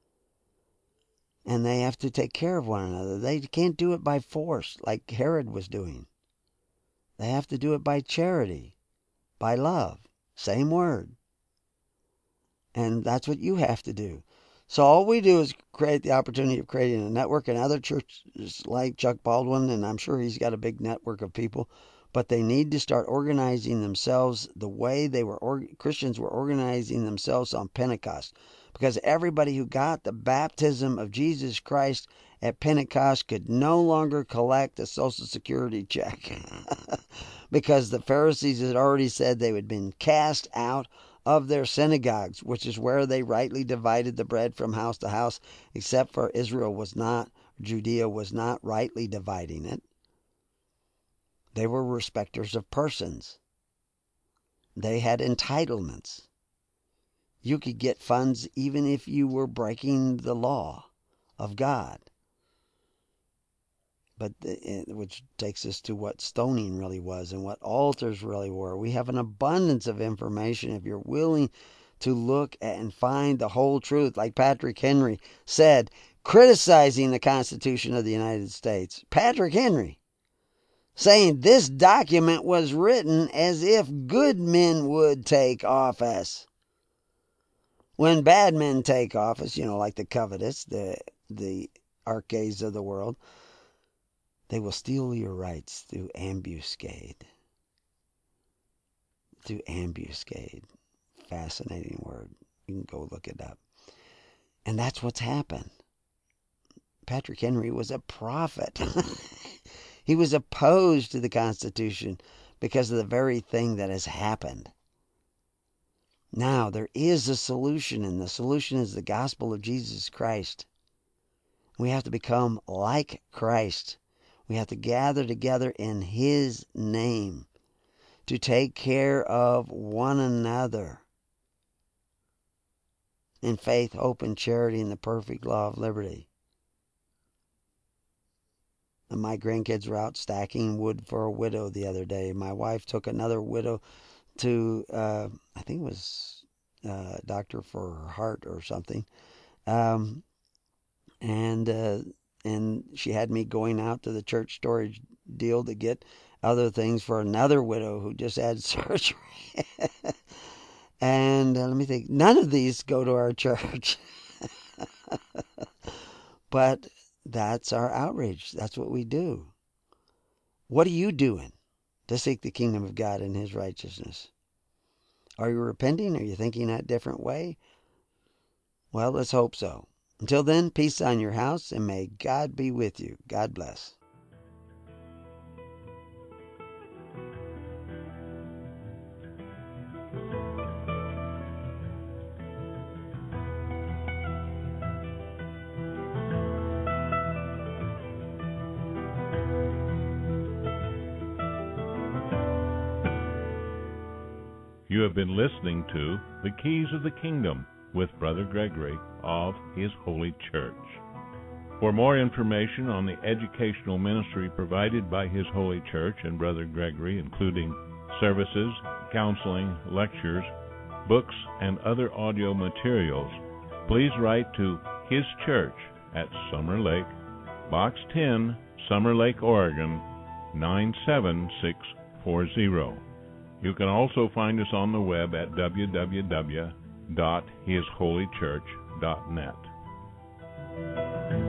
And they have to take care of one another. They can't do it by force like Herod was doing. They have to do it by charity, by love. Same word. And that's what you have to do. So all we do is create the opportunity of creating a network, and other churches like Chuck Baldwin, and I'm sure he's got a big network of people, but they need to start organizing themselves the way Christians were organizing themselves on Pentecost. Because everybody who got the baptism of Jesus Christ at Pentecost could no longer collect a Social Security check. Because the Pharisees had already said they had been cast out of their synagogues, which is where they rightly divided the bread from house to house, except for Judea was not rightly dividing it. They were respecters of persons. They had entitlements. You could get funds even if you were breaking the law of God. But which takes us to what stoning really was and what altars really were. We have an abundance of information if you're willing to look at and find the whole truth. Like Patrick Henry said, criticizing the Constitution of the United States. Patrick Henry saying this document was written as if good men would take office. When bad men take office, like the covetous, the archaics of the world, they will steal your rights through ambuscade. Through ambuscade. Fascinating word. You can go look it up. And that's what's happened. Patrick Henry was a prophet. He was opposed to the Constitution because of the very thing that has happened. Now, there is a solution, and the solution is the gospel of Jesus Christ. We have to become like Christ. We have to gather together in His name to take care of one another in faith, hope, and charity, and the perfect law of liberty. And my grandkids were out stacking wood for a widow the other day. My wife took another widow to, I think it was doctor for her heart or something. And she had me going out to the church storage deal to get other things for another widow who just had surgery. And let me think, none of these go to our church. But that's our outreach. That's what we do. What are you doing to seek the kingdom of God and His righteousness? Are you repenting? Are you thinking that different way? Well, let's hope so. Until then, peace on your house, and may God be with you. God bless. You have been listening to The Keys of the Kingdom with Brother Gregory of His Holy Church. For more information on the educational ministry provided by His Holy Church and Brother Gregory, including services, counseling, lectures, books, and other audio materials, please write to His Church at Summer Lake, Box 10, Summer Lake, Oregon, 97640. You can also find us on the web at www.hisholychurch.net.